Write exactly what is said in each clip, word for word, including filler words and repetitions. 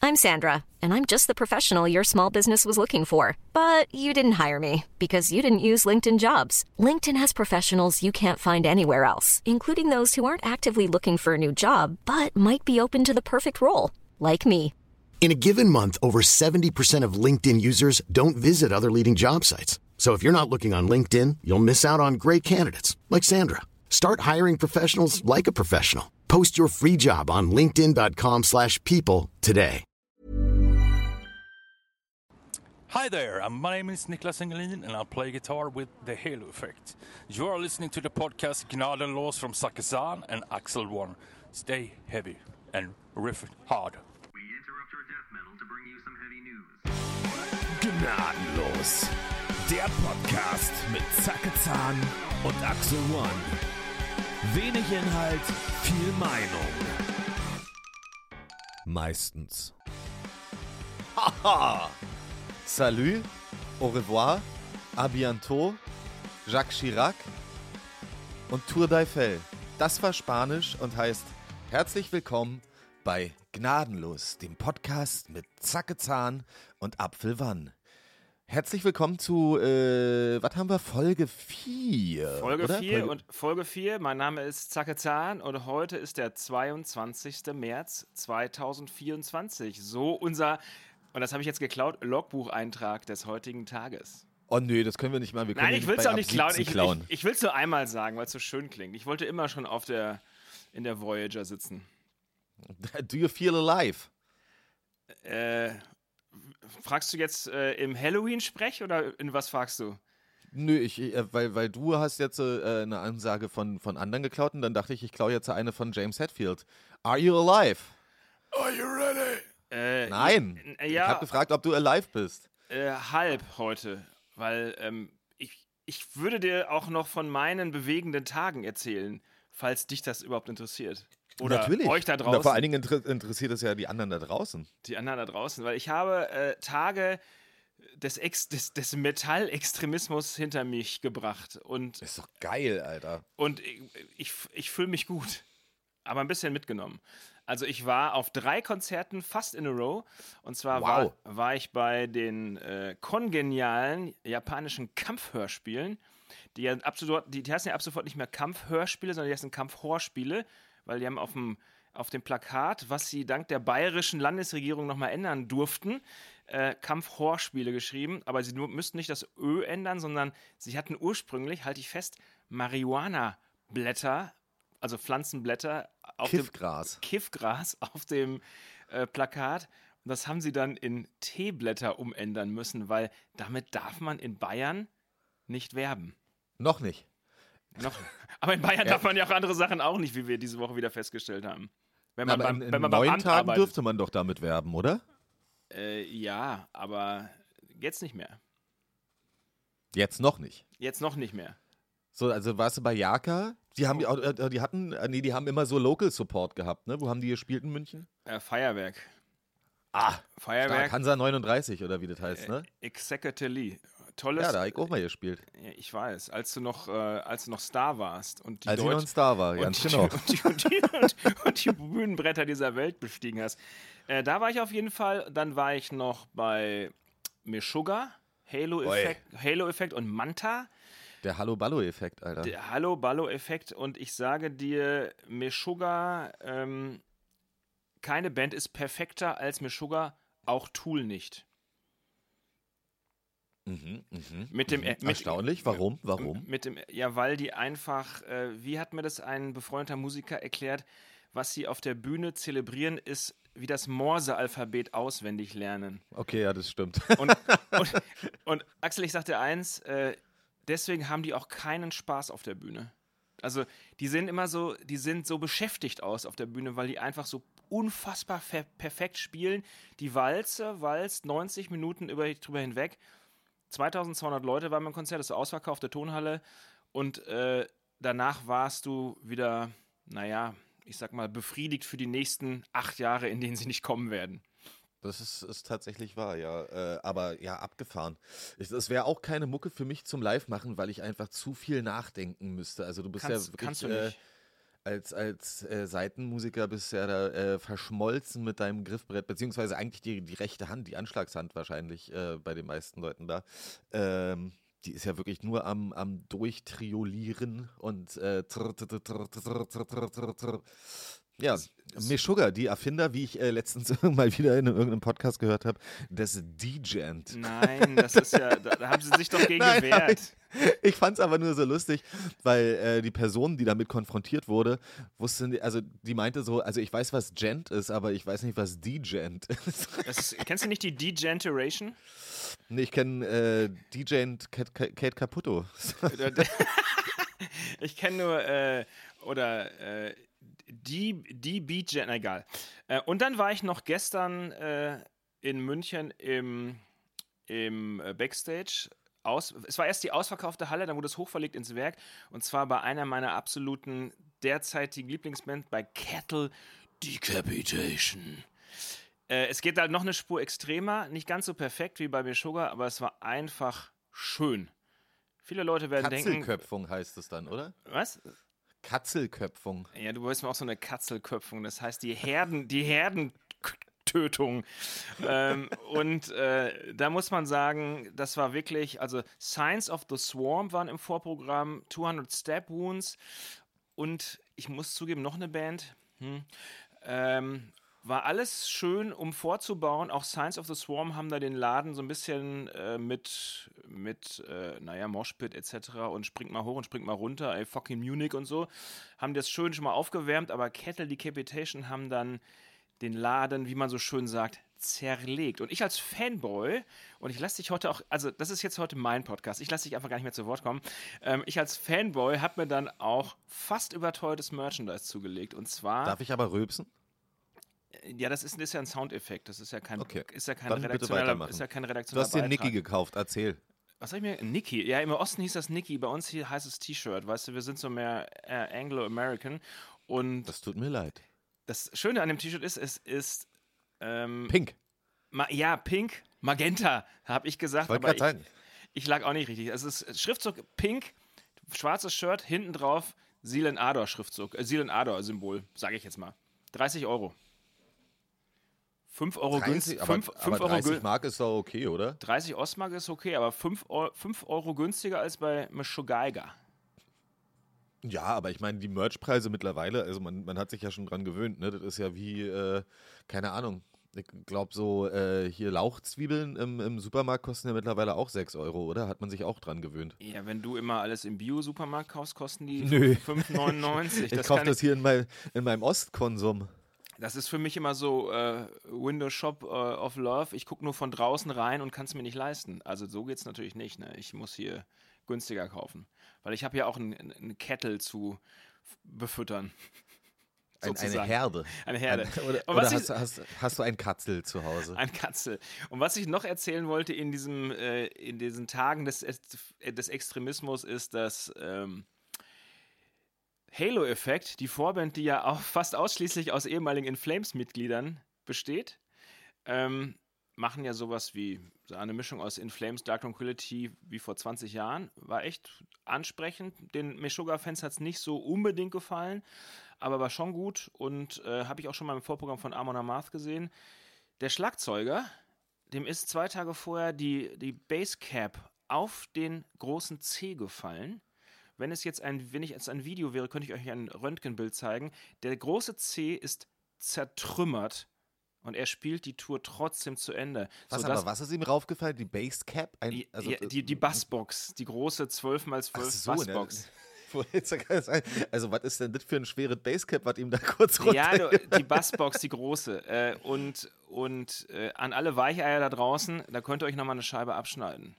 I'm Sandra, and I'm just the professional your small business was looking for. But you didn't hire me because you didn't use LinkedIn Jobs. LinkedIn has professionals you can't find anywhere else, including those who aren't actively looking for a new job, but might be open to the perfect role, like me. In a given month, over seventy percent of LinkedIn users don't visit other leading job sites. So if you're not looking on LinkedIn, you'll miss out on great candidates like Sandra. Start hiring professionals like a professional. Post your free job on linkedin dot com slash people today. Hi there, um, my name is Niklas Engelin and I'll play guitar with The Halo Effect. You are listening to the podcast Gnadenlos from Sakazan and Axel One. Stay heavy and riff hard. We interrupt your death metal to bring you some heavy news. Gnadenlos, der Podcast mit Sakazan und Axel One. Wenig Inhalt, viel Meinung. Meistens. Haha! Salut, au revoir, à bientôt, Jacques Chirac und Tour d'Eiffel. Das war Spanisch und heißt herzlich willkommen bei Gnadenlos, dem Podcast mit Zacke-Zahn und Apfelwann. Herzlich willkommen zu, äh, was haben wir, Folge vier, Folge oder? vier Folge und Folge vier, mein Name ist Zacke-Zahn und heute ist der zweiundzwanzigster März zweitausendvierundzwanzig. So unser, und das habe ich jetzt geklaut, Logbucheintrag des heutigen Tages. Oh nö, das können wir nicht machen. Wir können Nein, ja ich will es bei auch nicht Ab klauen. siebzig Ich, klauen. ich, ich will es nur einmal sagen, weil es so schön klingt. Ich wollte immer schon auf der, in der Voyager sitzen. Do you feel alive? Äh, fragst du jetzt äh, im Halloween-Sprech oder in was fragst du? Nö, ich, äh, weil, weil du hast jetzt äh, eine Ansage von, von anderen geklaut und dann dachte ich, ich klaue jetzt eine von James Hetfield. Are you alive? Are you ready? Äh, Nein. n- Ich Ja, habe gefragt, ob du alive bist. Äh, halb heute, weil ähm, ich, ich würde dir auch noch von meinen bewegenden Tagen erzählen, falls dich das überhaupt interessiert. Oder Natürlich. euch da Na, draußen, vor allen Dingen inter- interessiert es ja die anderen da draußen. die anderen da draußen, weil ich habe äh, Tage des, Ex des, des Metallextremismus hinter mich gebracht und, Ist doch geil, Alter. und ich, ich, ich fühle mich gut, aber ein bisschen mitgenommen. Also ich war auf drei Konzerten fast in a row und zwar Wow. war, war ich bei den äh, kongenialen japanischen Kampfhörspielen, die ja absolut, die, die heißen ja ab sofort nicht mehr Kampfhörspiele, sondern die heißen Kampfhorspiele, weil die haben auf dem, auf dem Plakat, was sie dank der bayerischen Landesregierung nochmal ändern durften, äh, Kampfhorspiele geschrieben, aber sie nur, müssten nicht das Ö ändern, sondern sie hatten ursprünglich, halte ich fest, Marihuana-Blätter, also Pflanzenblätter auf Kiffgras. dem Kiffgras auf dem äh, Plakat. Und das haben sie dann in Teeblätter umändern müssen, weil damit darf man in Bayern nicht werben. Noch nicht. Noch. Aber in Bayern Ja. darf man ja auch andere Sachen auch nicht, wie wir diese Woche wieder festgestellt haben. Wenn man Aber beim, in, in wenn man beim neun Amt Tagen arbeitet. dürfte man doch damit werben, oder? Äh, ja, aber jetzt nicht mehr. Jetzt noch nicht. Jetzt noch nicht mehr. So, also warst du bei Jaka? Die haben, äh, die hatten, äh, nee, die haben immer so Local Support gehabt, ne? Wo haben die gespielt in München? Äh, Feuerwerk. Ah, Feuerwerk. stark. Hansa neununddreißig oder wie das heißt, ne? Executively. Tolles. Ja, da habe ich auch mal gespielt. Ja, ich weiß, als du noch, äh, als du noch Star warst und die Als ich noch Deut- ein Star war, und ganz die, genau. und, die, und, die, und, und die Bühnenbretter dieser Welt bestiegen hast. Äh, da war ich auf jeden Fall. Dann war ich noch bei Meshuggah, Halo-Effekt Halo Effekt und Manta. Der Hallo-Ballo-Effekt, Alter. Der Hallo-Ballo-Effekt. Und ich sage dir, Meshuggah, ähm, keine Band ist perfekter als Meshuggah, auch Tool nicht. Mhm, mhm, Mit dem, mhm. äh, mit, Erstaunlich. Warum? Warum? Mit dem, ja, weil die einfach, äh, wie hat mir das ein befreundeter Musiker erklärt, was sie auf der Bühne zelebrieren, ist wie das Morse-Alphabet auswendig lernen. Okay, ja, das stimmt. Und, und, und Axel, ich sagte eins, äh, deswegen haben die auch keinen Spaß auf der Bühne. Also die sind immer so, die sind so beschäftigt aus auf der Bühne, weil die einfach so unfassbar fer- perfekt spielen. Die Walze walzt neunzig Minuten über, drüber hinweg. zweitausendzweihundert Leute waren beim Konzert, das ist ausverkaufte Tonhalle und äh, danach warst du wieder, naja, ich sag mal, befriedigt für die nächsten acht Jahre, in denen sie nicht kommen werden. Das ist, ist tatsächlich wahr, ja. Äh, aber ja, abgefahren. Ich, das wäre auch keine Mucke für mich zum Live-Machen, weil ich einfach zu viel nachdenken müsste. Also du bist Kannst- ja wirklich... kannst du äh, nicht. als, als äh, Seitenmusiker bist du ja da äh, verschmolzen mit deinem Griffbrett, beziehungsweise eigentlich die, die rechte Hand, die Anschlagshand wahrscheinlich äh, bei den meisten Leuten da. Ähm, die ist ja wirklich nur am, am Durchtriolieren und äh, trr, trr, trr, trr, trr, trr, trr, trr. Ja, Meshuggah, die Erfinder, wie ich äh, letztens mal wieder in irgendeinem Podcast gehört habe, des D-Gent. Nein, das ist ja, da, da haben sie sich doch gegen Nein, gewehrt. Ich, ich fand es aber nur so lustig, weil äh, die Person, die damit konfrontiert wurde, wusste, also die meinte so, also ich weiß, was Gent ist, aber ich weiß nicht, was D-Gent ist. Das ist. Kennst du nicht die D-Generation? Nee, ich kenne äh, D-Gent Kate, Kate Caputo. Ich kenne nur, äh, oder äh, die, die B-Gen, egal. Äh, und dann war ich noch gestern äh, in München im, im äh, Backstage. Aus, es war erst die ausverkaufte Halle, dann wurde es hochverlegt ins Werk. Und zwar bei einer meiner absoluten derzeitigen Lieblingsbands, bei Cattle Decapitation. Äh, es geht halt noch eine Spur extremer, nicht ganz so perfekt wie bei Meshuggah, aber es war einfach schön. Viele Leute werden denken... Katzelköpfung heißt es dann, oder? Was? Katzelköpfung. Ja, du wolltest mir auch so eine Katzelköpfung, das heißt die Herden, die Herdentötung. ähm, und äh, da muss man sagen, das war wirklich, also Signs of the Swarm waren im Vorprogramm, zweihundert Stab Wounds und ich muss zugeben, noch eine Band. Hm. Ähm, war alles schön, um vorzubauen. Auch Signs of the Swarm haben da den Laden so ein bisschen äh, mit, mit äh, naja, Moshpit et cetera und springt mal hoch und springt mal runter, ey, fucking Munich und so. Haben das schön schon mal aufgewärmt, aber Cattle Decapitation haben dann den Laden, wie man so schön sagt, zerlegt. Und ich als Fanboy, und ich lasse dich heute auch, also das ist jetzt heute mein Podcast, ich lasse dich einfach gar nicht mehr zu Wort kommen, ähm, ich als Fanboy habe mir dann auch fast überteuertes Merchandise zugelegt. Und zwar... Darf ich aber rülpsen? Ja, das ist, ist ja ein Soundeffekt. Das ist ja kein, okay. ist ja kein Dann bitte redaktioneller, weitermachen. ist ja kein Du redaktioneller hast den Beitrag. Niki gekauft, erzähl. Was sag ich mir? Niki. Ja, im Osten hieß das Niki. Bei uns hier heißt es T-Shirt. Weißt du, wir sind so mehr äh, Anglo-American. Und Das tut mir leid. das Schöne an dem T-Shirt ist, es ist ähm, Pink. Ma- ja, pink, Magenta, habe ich gesagt. Wollte Aber gerade ich, sagen. ich lag auch nicht richtig. Es ist Schriftzug pink, schwarzes Shirt, hinten drauf Silen Ador Schriftzug, äh, Silen Ador Symbol, sage ich jetzt mal. dreißig Euro. fünf Euro günstig. aber, aber dreißig Mark ist doch okay, oder? dreißig Ostmark ist okay, aber fünf Euro günstiger als bei Meshuggah. Ja, aber ich meine, die Merchpreise mittlerweile, also man, man hat sich ja schon dran gewöhnt, ne? Das ist ja wie, äh, keine Ahnung, ich glaube so, äh, hier Lauchzwiebeln im, im Supermarkt kosten ja mittlerweile auch sechs Euro, oder? Hat man sich auch dran gewöhnt. Ja, wenn du immer alles im Bio-Supermarkt kaufst, kosten die Nö. fünf neunundneunzig. Ich kaufe das hier in, mein, in meinem Ostkonsum. Das ist für mich immer so äh, Window Shop äh, of Love. Ich gucke nur von draußen rein und kann es mir nicht leisten. Also so geht es natürlich nicht. Ne? Ich muss hier günstiger kaufen. Weil ich habe ja auch einen Kettle zu f- befüttern. Ein, eine Sozusagen. Herde. Eine Herde. Ein, oder Und oder was hast, ich- hast, hast du ein Katzel zu Hause? Ein Katzel. Und was ich noch erzählen wollte in, diesem, äh, in diesen Tagen des, des Extremismus ist, dass ähm, Halo-Effekt, die Vorband, die ja auch fast ausschließlich aus ehemaligen In Flames-Mitgliedern besteht, ähm, machen ja sowas wie so eine Mischung aus In Flames, Dark Tranquility wie vor zwanzig Jahren. War echt ansprechend. Den Meshuggah-Fans hat es nicht so unbedingt gefallen, aber war schon gut und äh, habe ich auch schon mal im Vorprogramm von Amon Amarth gesehen. Der Schlagzeuger, dem ist zwei Tage vorher die, die Basscap auf den großen C gefallen. Wenn es jetzt ein, wenn ich jetzt ein Video wäre, könnte ich euch ein Röntgenbild zeigen. Der große C ist zertrümmert und er spielt die Tour trotzdem zu Ende. Was, sodass- aber was ist ihm raufgefallen? Die Basscap? Ein, die, also, ja, die, die Bassbox, die große zwölf mal zwölf Ach so, ne? Bassbox. Also, was ist denn das für ein schweres Basscap, was ihm da kurz runter... Ja, du, die Bassbox, die große. Äh, und und äh, an alle Weicheier da draußen, da könnt ihr euch nochmal eine Scheibe abschneiden.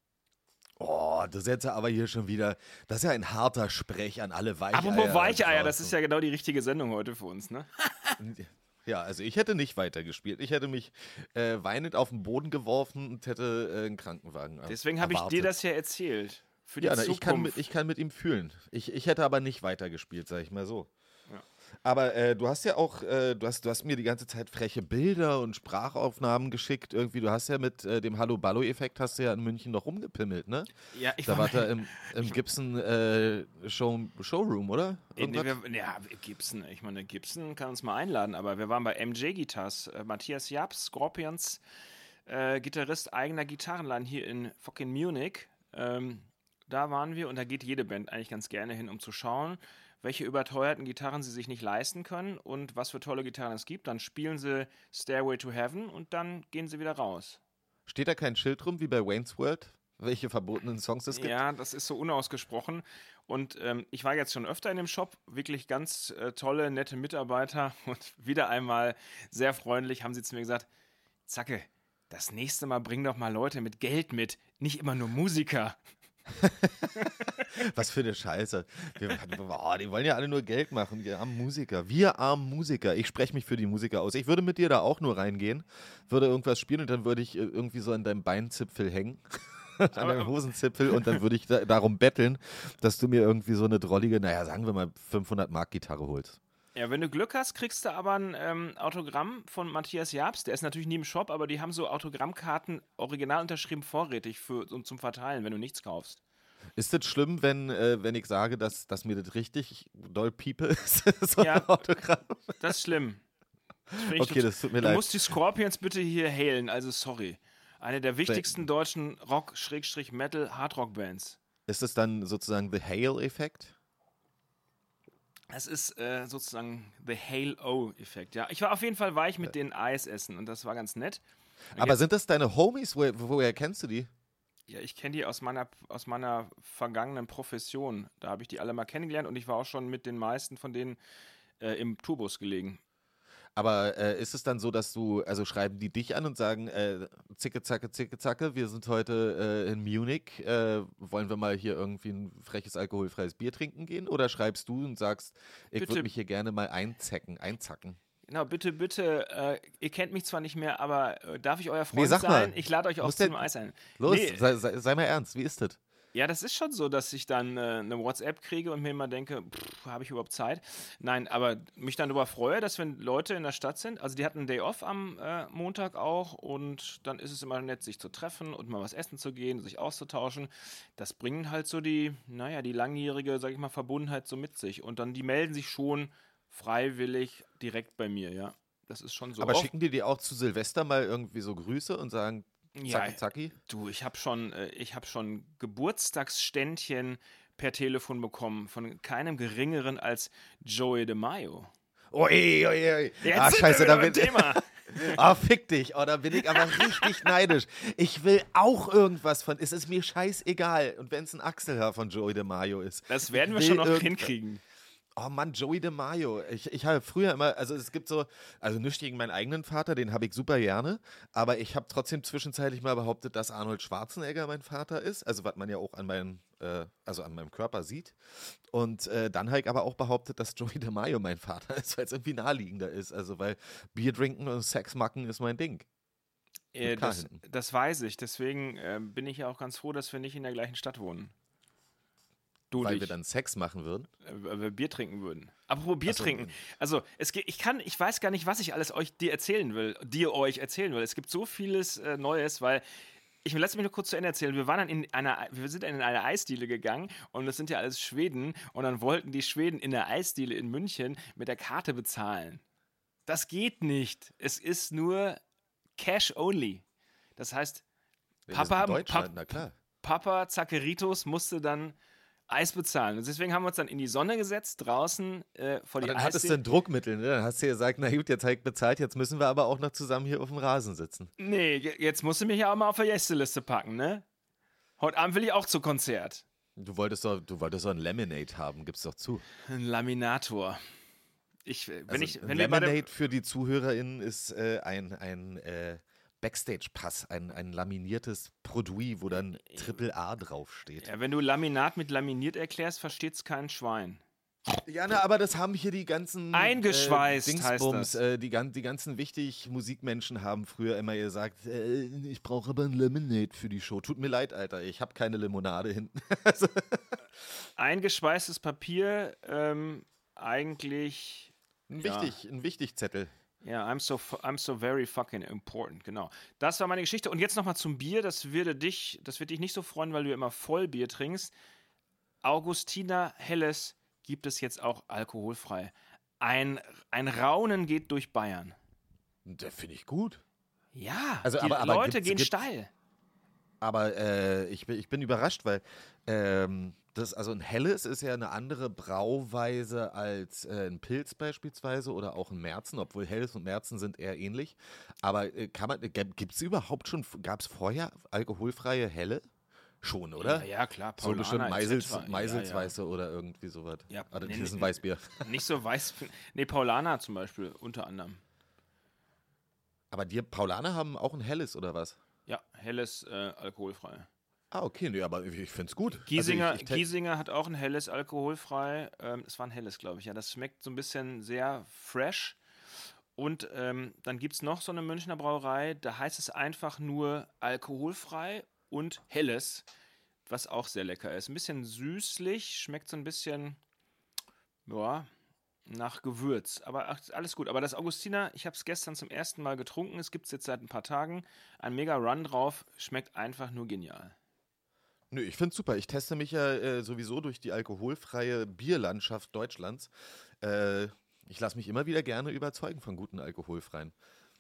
Oh, das ist jetzt aber hier schon wieder... Das ist ja ein harter Sprech an alle Weicheier. Apropos Weicheier, da das ist ja genau die richtige Sendung heute für uns, ne? draußen. Ja, also ich hätte nicht weitergespielt. Ich hätte mich äh, weinend auf den Boden geworfen und hätte äh, einen Krankenwagen Deswegen habe ich erwartet. dir das ja erzählt. Für die Ja, na, Zukunft. ich kann, mit, ich kann mit ihm fühlen. Ich, ich hätte aber nicht weitergespielt, sag ich mal so. Ja. Aber äh, du hast ja auch, äh, du hast, du hast mir die ganze Zeit freche Bilder und Sprachaufnahmen geschickt. Irgendwie, du hast ja mit äh, dem Hallo-Ballo-Effekt hast du ja in München noch rumgepimmelt, ne? Ja, ich Da war war da im, im Gibson äh, Show, Showroom, oder? Nee, Irgendwas? wir, ja, Gibson, ich meine, Gibson kann uns mal einladen, aber wir waren bei M J Guitars, äh, Matthias Japs, Scorpions, äh, Gitarrist eigener Gitarrenladen hier in fucking Munich. Ähm, da waren wir und da geht jede Band eigentlich ganz gerne hin, um zu schauen, welche überteuerten Gitarren sie sich nicht leisten können und was für tolle Gitarren es gibt. Dann spielen sie Stairway to Heaven und dann gehen sie wieder raus. Steht da kein Schild rum wie bei Wayne's World, welche verbotenen Songs es gibt? Ja, das ist so unausgesprochen. Und ähm, ich war jetzt schon öfter in dem Shop, wirklich ganz äh, tolle, nette Mitarbeiter und wieder einmal sehr freundlich haben sie zu mir gesagt, Zacke, das nächste Mal bring doch mal Leute mit Geld mit, nicht immer nur Musiker. Was für eine Scheiße. Wir, oh, die wollen ja alle nur Geld machen, die armen Musiker. Wir armen Musiker. Ich spreche mich für die Musiker aus. Ich würde mit dir da auch nur reingehen, würde irgendwas spielen und dann würde ich äh, irgendwie so an deinem Beinzipfel hängen. An deinem Hosenzipfel und dann würde ich da, darum betteln, dass du mir irgendwie so eine drollige, naja, sagen wir mal fünfhundert Mark Gitarre holst. Ja, wenn du Glück hast, kriegst du aber ein ähm, Autogramm von Matthias Japs. Der ist natürlich nie im Shop, aber die haben so Autogrammkarten original unterschrieben vorrätig für, um zum Verteilen, wenn du nichts kaufst. Ist das schlimm, wenn, äh, wenn ich sage, dass, dass mir das richtig doll Piepe ist? So Ja. ein Autogramm? Das ist schlimm. Das find ich Okay, tot- das tut mir du leid. musst die Scorpions bitte hier hailen, also sorry. Eine der wichtigsten deutschen Rock-Metal-Hardrock-Bands. Ist es dann sozusagen The Hale-Effekt? Es ist äh, sozusagen the Halo-Effekt, ja. Ich war auf jeden Fall, war ich mit denen Eis essen und das war ganz nett. Und Aber jetzt- sind das deine Homies? Woher, woher kennst du die? Ja, ich kenne die aus meiner, aus meiner vergangenen Profession. Da habe ich die alle mal kennengelernt und ich war auch schon mit den meisten von denen äh, im Tourbus gelegen. Aber äh, ist es dann so, dass du, also schreiben die dich an und sagen, äh, zicke, zacke, zicke, zacke, wir sind heute äh, in Munich, äh, wollen wir mal hier irgendwie ein freches alkoholfreies Bier trinken gehen? Oder schreibst du und sagst, ich Bitte. würde mich hier gerne mal einzecken, einzacken? Genau, bitte, bitte, äh, ihr kennt mich zwar nicht mehr, aber äh, darf ich euer Freund Nee, sag sein? mal. Ich lade euch auch Muss zum der- Eis ein. Los, Nee, sei, sei, sei mal ernst, wie ist das? ja, das ist schon so, dass ich dann äh, eine WhatsApp kriege und mir immer denke, habe ich überhaupt Zeit? Nein, aber mich dann darüber freue, dass wenn Leute in der Stadt sind, also die hatten einen Day off am äh, Montag auch und dann ist es immer nett, sich zu treffen und mal was essen zu gehen, sich auszutauschen. Das bringen halt so die, naja, die langjährige, sag ich mal, Verbundenheit so mit sich und dann die melden sich schon freiwillig direkt bei mir, ja. Das ist schon so. Aber Oft- schicken die dir auch zu Silvester mal irgendwie so Grüße und sagen, Ja, zacki, zacki? Du, ich habe schon, äh, ich habe schon Geburtstagsständchen per Telefon bekommen von keinem geringeren als Joey DeMaio. Ui, ui, ui. Jetzt Ah, sind scheiße, wir da wieder bin beim Thema. Ah, fick dich. Oh, da bin ich aber richtig neidisch. Ich will auch irgendwas von, es ist mir scheißegal. Und wenn es ein Achselhaar von Joey DeMaio ist. Das werden wir Ich schon will noch irgend- hinkriegen. Oh Mann, Joey DeMaio. Ich, ich habe früher immer, also es gibt so, also nichts gegen meinen eigenen Vater, den habe ich super gerne, aber ich habe trotzdem zwischenzeitlich mal behauptet, dass Arnold Schwarzenegger mein Vater ist, also was man ja auch an meinem, äh, also an meinem Körper sieht. Und äh, dann habe ich aber auch behauptet, dass Joey DeMaio mein Vater ist, weil es irgendwie naheliegender ist, also weil Bier trinken und Sex machen ist mein Ding. Äh, Mit K das, hinten. das weiß ich. Deswegen äh, bin ich ja auch ganz froh, dass wir nicht in der gleichen Stadt wohnen. Du Weil nicht. wir dann Sex machen würden. äh, weil wir Bier trinken würden. Apropos Bier Ach so, trinken. Also, es geht, ich kann, ich weiß gar nicht, was ich alles euch dir erzählen will, dir euch erzählen will. Es gibt so vieles äh, Neues, weil ich will lass mich nur kurz zu Ende erzählen. Wir waren dann in einer, wir sind in eine Eisdiele gegangen und das sind ja alles Schweden und dann wollten die Schweden in der Eisdiele in München mit der Karte bezahlen. Das geht nicht. Es ist nur Cash only. Das heißt, Wir Papa, sind in Deutschland, Pap- na klar. Papa Zackeritos musste dann Eis bezahlen. Und deswegen haben wir uns dann in die Sonne gesetzt, draußen äh, vor Und die dann hattest du Eisdiele. ein Druckmittel, ne? Dann hast du gesagt, na gut, jetzt habe ich bezahlt, jetzt müssen wir aber auch noch zusammen hier auf dem Rasen sitzen. Nee, je- jetzt musst du mich ja auch mal auf der Gästeliste packen, ne? Heute Abend will ich auch zu Konzert. Du wolltest doch, du wolltest doch ein Lemonade haben, gib's doch zu. Ein Laminator. Ich, äh, wenn Also ich, ein wenn wir bei Lemonade dem, für die ZuhörerInnen ist äh, ein, ein äh, Backstage-Pass, ein, ein laminiertes Produit, wo dann Triple A draufsteht. ja, wenn du Laminat mit laminiert erklärst, versteht's kein Schwein. Ja, na, aber das haben hier die ganzen Eingeschweißt äh, heißt Dingsbums, das. äh, die, gan die ganzen wichtig Musikmenschen haben früher immer gesagt, äh, ich brauche aber ein Lemonade für die Show. Tut mir leid, Alter, ich habe keine Limonade hinten. also, Eingeschweißtes Papier, ähm, eigentlich Ein wichtig, ein wichtig Zettel. Ja, I'm so, I'm so very fucking important, genau. Das war meine Geschichte. Und jetzt nochmal zum Bier. Das würde dich, das wird dich nicht so freuen, weil du immer Vollbier trinkst. Augustiner Helles gibt es jetzt auch alkoholfrei. Ein, ein Raunen geht durch Bayern. Das finde ich gut. Ja, Also, die aber, aber Leute gibt's, gehen gibt's, steil. Aber äh, ich, bin, ich bin überrascht, weil ähm, das, also ein Helles ist ja eine andere Brauweise als äh, ein Pilz beispielsweise oder auch ein Märzen, obwohl Helles und Märzen sind eher ähnlich. Aber äh, kann man, gibt es überhaupt schon, gab es vorher alkoholfreie Helle? Schon, oder? Ja, ja klar. So bestimmt Meisels, et cetera. Meiselsweiße ja, ja. oder irgendwie sowas. Ja, Oder nee, das ist ein nee, Weißbier. Nicht so weiß. Nee, Paulaner zum Beispiel, unter anderem. Aber die Paulaner haben auch ein Helles, oder was? Ja, Helles äh, alkoholfrei. Ah, okay, nee, aber ich, ich finde es gut. Giesinger, also ich, ich Giesinger hat auch ein Helles alkoholfrei. Ähm, es war ein Helles, glaube ich. Ja, das schmeckt so ein bisschen sehr fresh. Und ähm, dann gibt es noch so eine Münchner Brauerei, da heißt es einfach nur alkoholfrei und Helles, was auch sehr lecker ist. Ein bisschen süßlich, schmeckt so ein bisschen, ja, nach Gewürz. Aber ach, alles gut. Aber das Augustiner, ich habe es gestern zum ersten Mal getrunken. Es gibt es jetzt seit ein paar Tagen. Ein mega Run drauf. Schmeckt einfach nur genial. Nö, ich finde es super. Ich teste mich ja äh, sowieso durch die alkoholfreie Bierlandschaft Deutschlands. Äh, ich lasse mich immer wieder gerne überzeugen von guten alkoholfreien.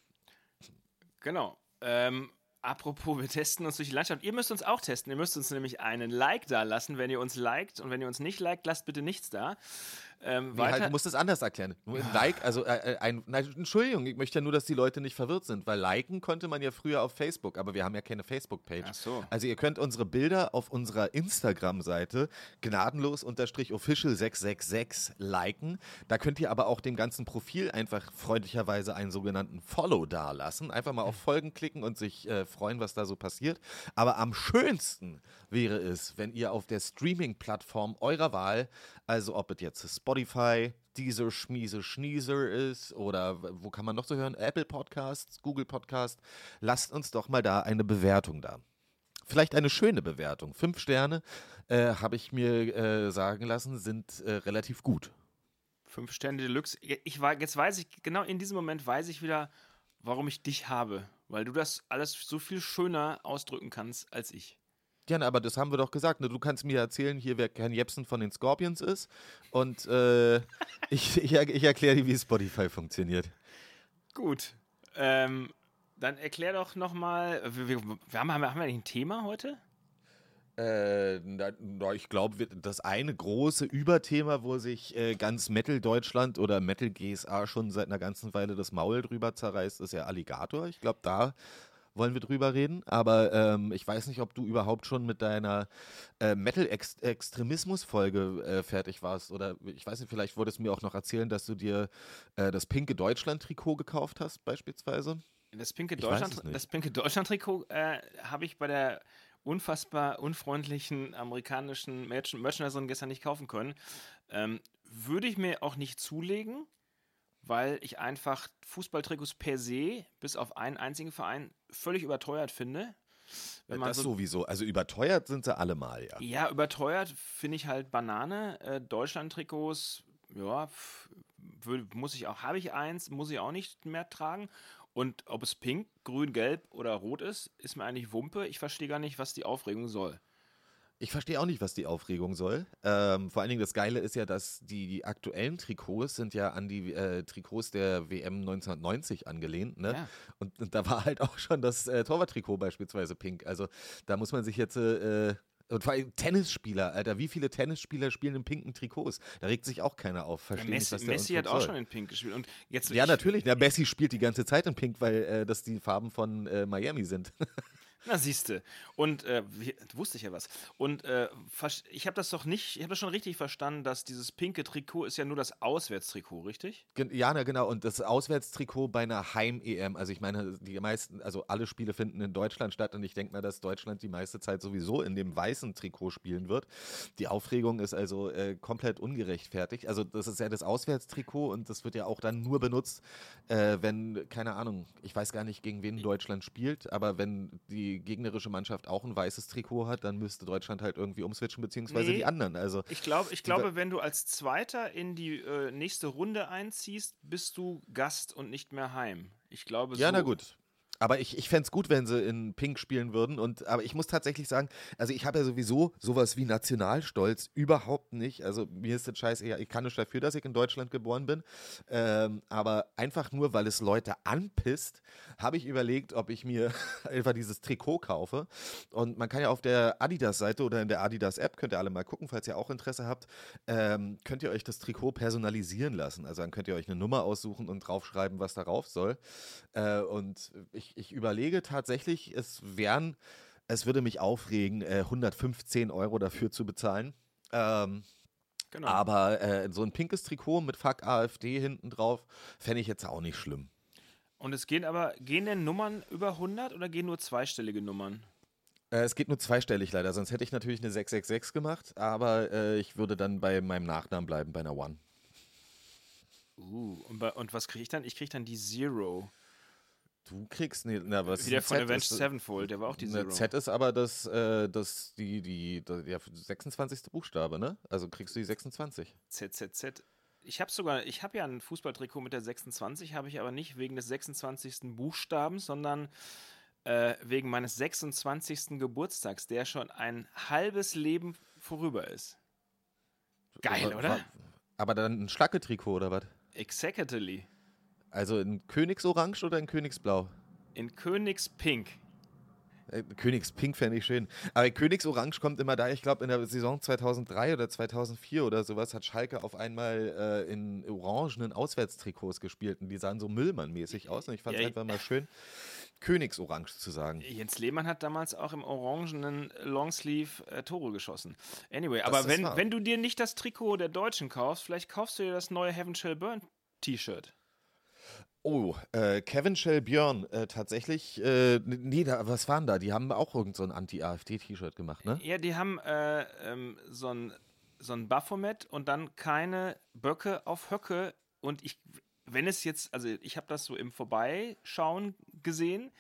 Genau. Ähm, apropos, wir testen uns durch die Landschaft. Ihr müsst uns auch testen. Ihr müsst uns nämlich einen Like da lassen, wenn ihr uns liked. Und wenn ihr uns nicht liked, lasst bitte nichts da. Ähm, Nee, weiter. halt, du musst es anders erklären. Nur ein Like, also äh, ein, nein, Entschuldigung, ich möchte ja nur, dass die Leute nicht verwirrt sind, weil liken konnte man ja früher auf Facebook, aber wir haben ja keine Facebook-Page. Ach so. Also ihr könnt unsere Bilder auf unserer Instagram-Seite gnadenlos-official sechs sechs sechs liken. Da könnt ihr aber auch dem ganzen Profil einfach freundlicherweise einen sogenannten Follow dalassen. Einfach mal auf Folgen klicken und sich äh, freuen, was da so passiert. Aber am schönsten wäre es, wenn ihr auf der Streaming-Plattform eurer Wahl, also ob es jetzt Spotify, Deezer, Schmiese, Schnieser ist oder wo kann man noch so hören? Apple Podcasts, Google Podcast. Lasst uns doch mal da eine Bewertung da. Vielleicht eine schöne Bewertung. Fünf Sterne, äh, habe ich mir äh, sagen lassen, sind äh, relativ gut. Fünf Sterne Deluxe. Ich war, jetzt weiß ich, genau in diesem Moment weiß ich wieder, warum ich dich habe. Weil du das alles so viel schöner ausdrücken kannst als ich. Gerne, aber das haben wir doch gesagt. Ne? Du kannst mir erzählen, hier wer Ken Jebsen von den Scorpions ist. Und äh, ich, ich, ich erkläre dir, wie Spotify funktioniert. Gut. Ähm, dann erklär doch nochmal, wir, wir, wir haben, haben wir nicht ein Thema heute? Äh, na, na, ich glaube, das eine große Überthema, wo sich äh, ganz Metal Deutschland oder Metal G S A schon seit einer ganzen Weile das Maul drüber zerreißt, ist ja Alligator. Ich glaube, da wollen wir drüber reden, aber ähm, ich weiß nicht, ob du überhaupt schon mit deiner äh, Metal-Extremismus-Folge äh, fertig warst oder ich weiß nicht, vielleicht wolltest du mir auch noch erzählen, dass du dir äh, das pinke Deutschland-Trikot gekauft hast beispielsweise. Das pinke Ich weiß Deutschland, es nicht. das pinke Deutschland-Trikot äh, habe ich bei der unfassbar unfreundlichen amerikanischen Merch- Merchandiserin gestern nicht kaufen können. Ähm, würde ich mir auch nicht zulegen, weil ich einfach Fußballtrikots per se, bis auf einen einzigen Verein, völlig überteuert finde. Wenn man das so, sowieso, also überteuert sind sie alle mal, ja. ja, überteuert finde ich halt Banane. Äh, Deutschland-Trikots, ja, pf, wür- muss ich auch, habe ich eins, muss ich auch nicht mehr tragen. Und ob es pink, grün, gelb oder rot ist, ist mir eigentlich Wumpe. Ich verstehe gar nicht, was die Aufregung soll. Ich verstehe auch nicht, was die Aufregung soll. Ähm, vor allen Dingen das Geile ist ja, dass die, die aktuellen Trikots sind ja an die äh, Trikots der W M neunzehnhundertneunzig angelehnt. Ne? Ja. Und, und da war halt auch schon das äh, Torwarttrikot beispielsweise pink. Also da muss man sich jetzt... Äh, und vor allem Tennisspieler, Alter, wie viele Tennisspieler spielen in pinken Trikots? Da regt sich auch keiner auf. Ja, Verstehe Messi, nicht, was der Messi hat Unfug auch soll. schon in Pink gespielt. Und jetzt, Ja, ich, natürlich. Der Messi spielt die ganze Zeit in Pink, weil äh, das die Farben von äh, Miami sind. Na, siehste. Und äh, wie- wusste ich ja was. Und äh, vers- ich habe das doch nicht, ich habe das schon richtig verstanden, dass dieses pinke Trikot ist ja nur das Auswärtstrikot, richtig? Gen- Ja, na, genau. Und das Auswärtstrikot bei einer Heim-E M. Also ich meine, die meisten, also alle Spiele finden in Deutschland statt und ich denke mal, dass Deutschland die meiste Zeit sowieso in dem weißen Trikot spielen wird. Die Aufregung ist also äh, komplett ungerechtfertigt. Also das ist ja das Auswärtstrikot und das wird ja auch dann nur benutzt, äh, wenn, keine Ahnung, ich weiß gar nicht, gegen wen Deutschland spielt, aber wenn die die gegnerische Mannschaft auch ein weißes Trikot hat, dann müsste Deutschland halt irgendwie umswitchen, beziehungsweise Nee. die anderen. Also Ich, glaub, ich glaube, wenn du als Zweiter in die äh, nächste Runde einziehst, bist du Gast und nicht mehr heim. Ich glaube ja, so. na gut. Aber ich, ich fände es gut, wenn sie in Pink spielen würden. Und, aber ich muss tatsächlich sagen, also ich habe ja sowieso sowas wie Nationalstolz überhaupt nicht. Also mir ist das scheiße, ich kann nicht dafür, dass ich in Deutschland geboren bin. Ähm, aber einfach nur, weil es Leute anpisst, habe ich überlegt, ob ich mir einfach dieses Trikot kaufe. Und man kann ja auf der Adidas-Seite oder in der Adidas-App, könnt ihr alle mal gucken, falls ihr auch Interesse habt, ähm, könnt ihr euch das Trikot personalisieren lassen. Also dann könnt ihr euch eine Nummer aussuchen und draufschreiben, was darauf soll. Äh, und ich Ich überlege tatsächlich, es wären, es würde mich aufregen, äh, hundertfünfzehn Euro dafür zu bezahlen. Ähm, Genau. aber äh, so ein pinkes Trikot mit Fuck AfD hinten drauf, fände ich jetzt auch nicht schlimm. Und es gehen aber, gehen denn Nummern über hundert oder gehen nur zweistellige Nummern? Äh, es geht nur zweistellig leider, sonst hätte ich natürlich eine sechs sechs sechs gemacht, aber äh, ich würde dann bei meinem Nachnamen bleiben, bei einer One. Uh, und, bei, und was kriege ich dann? Ich kriege dann die Zero. Du kriegst, nee, na, was Wieder ist von ein Z? Avenged Ist, Sevenfold, der war auch die eine Zero. Z ist aber das, äh, das die, die, der ja, sechsundzwanzigste Buchstabe, ne? Also kriegst du die sechsundzwanzig. Z Z Z. Ich habe sogar, ich habe ja ein Fußballtrikot mit der sechsundzwanzig, habe ich aber nicht wegen des sechsundzwanzigsten Buchstabens, sondern äh, wegen meines sechsundzwanzigsten Geburtstags, der schon ein halbes Leben vorüber ist. Geil, Aber- oder? war- Aber dann ein Schlacke-Trikot oder was? Exactly. Also in Königsorange oder in Königsblau? In Königspink. Äh, Königspink fände ich schön. Aber Königsorange kommt immer da, ich glaube in der Saison zweitausenddrei oder zweitausendvier oder sowas hat Schalke auf einmal äh, in orangenen Auswärtstrikots gespielt und die sahen so Müllmann-mäßig aus und ich fand es Ja, einfach mal schön, Königsorange zu sagen. Jens Lehmann hat damals auch im orangenen Longsleeve äh, Tore geschossen. Anyway, Das aber ist wenn, wahr. wenn du dir nicht das Trikot der Deutschen kaufst, vielleicht kaufst du dir das neue Heaven Shall Burn T-Shirt. Oh, äh, Kevin Shell Björn, äh, tatsächlich, äh, nee, da, was waren da? Die haben auch irgend so ein Anti-AfD-T-Shirt gemacht, ne? Ja, die haben äh, ähm, so ein, so ein Baphomet und dann keine Böcke auf Höcke. Und ich, wenn es jetzt, also ich habe das so im Vorbeischauen gesehen,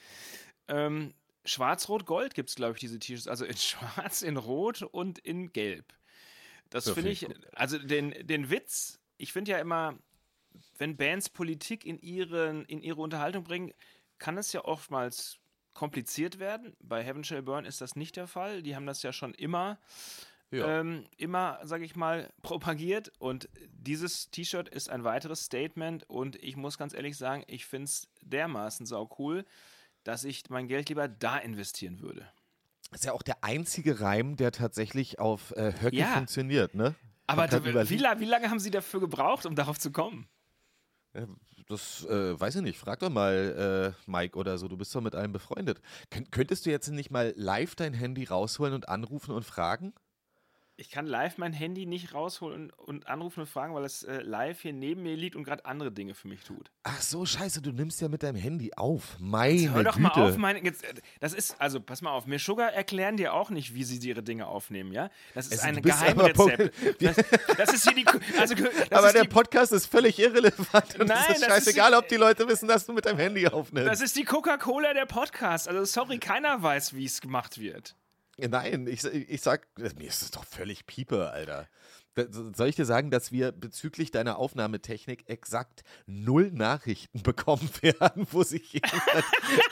ähm, Schwarz-Rot-Gold gibt es, glaube ich, diese T-Shirts. Also in Schwarz, in Rot und in Gelb. Das Ja, finde find ich, ich also den, den Witz, ich finde ja immer, wenn Bands Politik in, ihren, in ihre Unterhaltung bringen, kann es ja oftmals kompliziert werden. Bei Heaven Shall Burn ist das nicht der Fall. Die haben das ja schon immer, Ja. ähm, immer, sage ich mal, propagiert. Und dieses T-Shirt ist ein weiteres Statement. Und ich muss ganz ehrlich sagen, ich finde es dermaßen saucool, dass ich mein Geld lieber da investieren würde. Das ist ja auch der einzige Reim, der tatsächlich auf äh, Höcke Ja. funktioniert, ne? Aber Man kann da, wie, überlegen- la- wie lange haben Sie dafür gebraucht, um darauf zu kommen? Ja, das äh, weiß ich nicht. Frag doch mal äh, Mike oder so. Du bist doch mit einem befreundet. Könnt, könntest du jetzt nicht mal live dein Handy rausholen und anrufen und fragen? Ich kann live mein Handy nicht rausholen und anrufen und fragen, weil es äh, live hier neben mir liegt und gerade andere Dinge für mich tut. Ach so, scheiße, du nimmst ja mit deinem Handy auf. Meine Hör doch Güte. mal auf, meine. Jetzt, äh, das ist, also pass mal auf, mir Sugar erklären dir auch nicht, wie sie ihre Dinge aufnehmen, ja? Das ist Also, ein du bist aber Geheimrezept. Das, das ist hier die. Also, das Aber ist der die, Podcast ist völlig irrelevant und Nein, es das ist ist scheißegal, die- ob die Leute wissen, dass du mit deinem Handy aufnimmst. das ist die Coca-Cola der Podcast. Also sorry, keiner weiß, wie es gemacht wird. Nein, ich, ich sag, mir ist es doch völlig Piepe, Alter. Da- Soll ich dir sagen, dass wir bezüglich deiner Aufnahmetechnik exakt null Nachrichten bekommen werden, wo sich jemand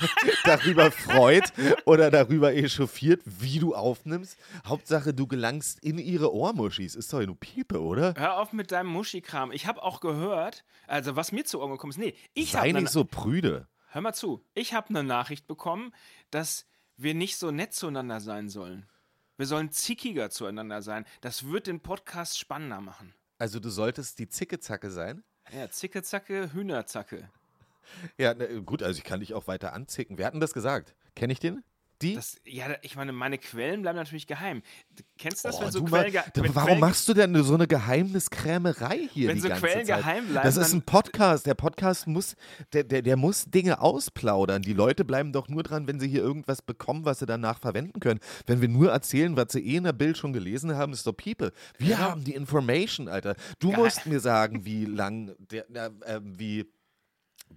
darüber freut oder darüber echauffiert, wie du aufnimmst? Hauptsache, du gelangst in ihre Ohrmuschis. Ist doch nur Piepe, oder? Hör auf mit deinem Muschi-Kram. Ich habe auch gehört, also was mir zu Ohren gekommen ist, nee, ich Sei habe nicht so prüde. Hör mal zu. Ich habe eine Nachricht bekommen, dass wir nicht so nett zueinander sein sollen. Wir sollen zickiger zueinander sein. Das wird den Podcast spannender machen. Also du solltest die Zicke-Zacke sein? Ja, Zicke, Zacke, Hühnerzacke. Ja, na, gut, also ich kann dich auch weiter anzicken. Wer hat denn das gesagt? Kenn ich den? Die? Das, ja, ich meine, meine Quellen bleiben natürlich geheim. Du kennst das, Oh, wenn so du Quellen... mal, ge- da, wenn warum Quellen, machst du denn so eine Geheimniskrämerei hier Wenn die so ganze Quellen Zeit? geheim bleiben, Das ist dann- ein Podcast. Der Podcast muss, der, der, der muss Dinge ausplaudern. Die Leute bleiben doch nur dran, wenn sie hier irgendwas bekommen, was sie danach verwenden können. Wenn wir nur erzählen, was sie eh in der Bild schon gelesen haben, ist doch Piepe. Wir Ja. haben die Information, Alter. Du Gehe- musst mir sagen, wie lang, der, na, äh, wie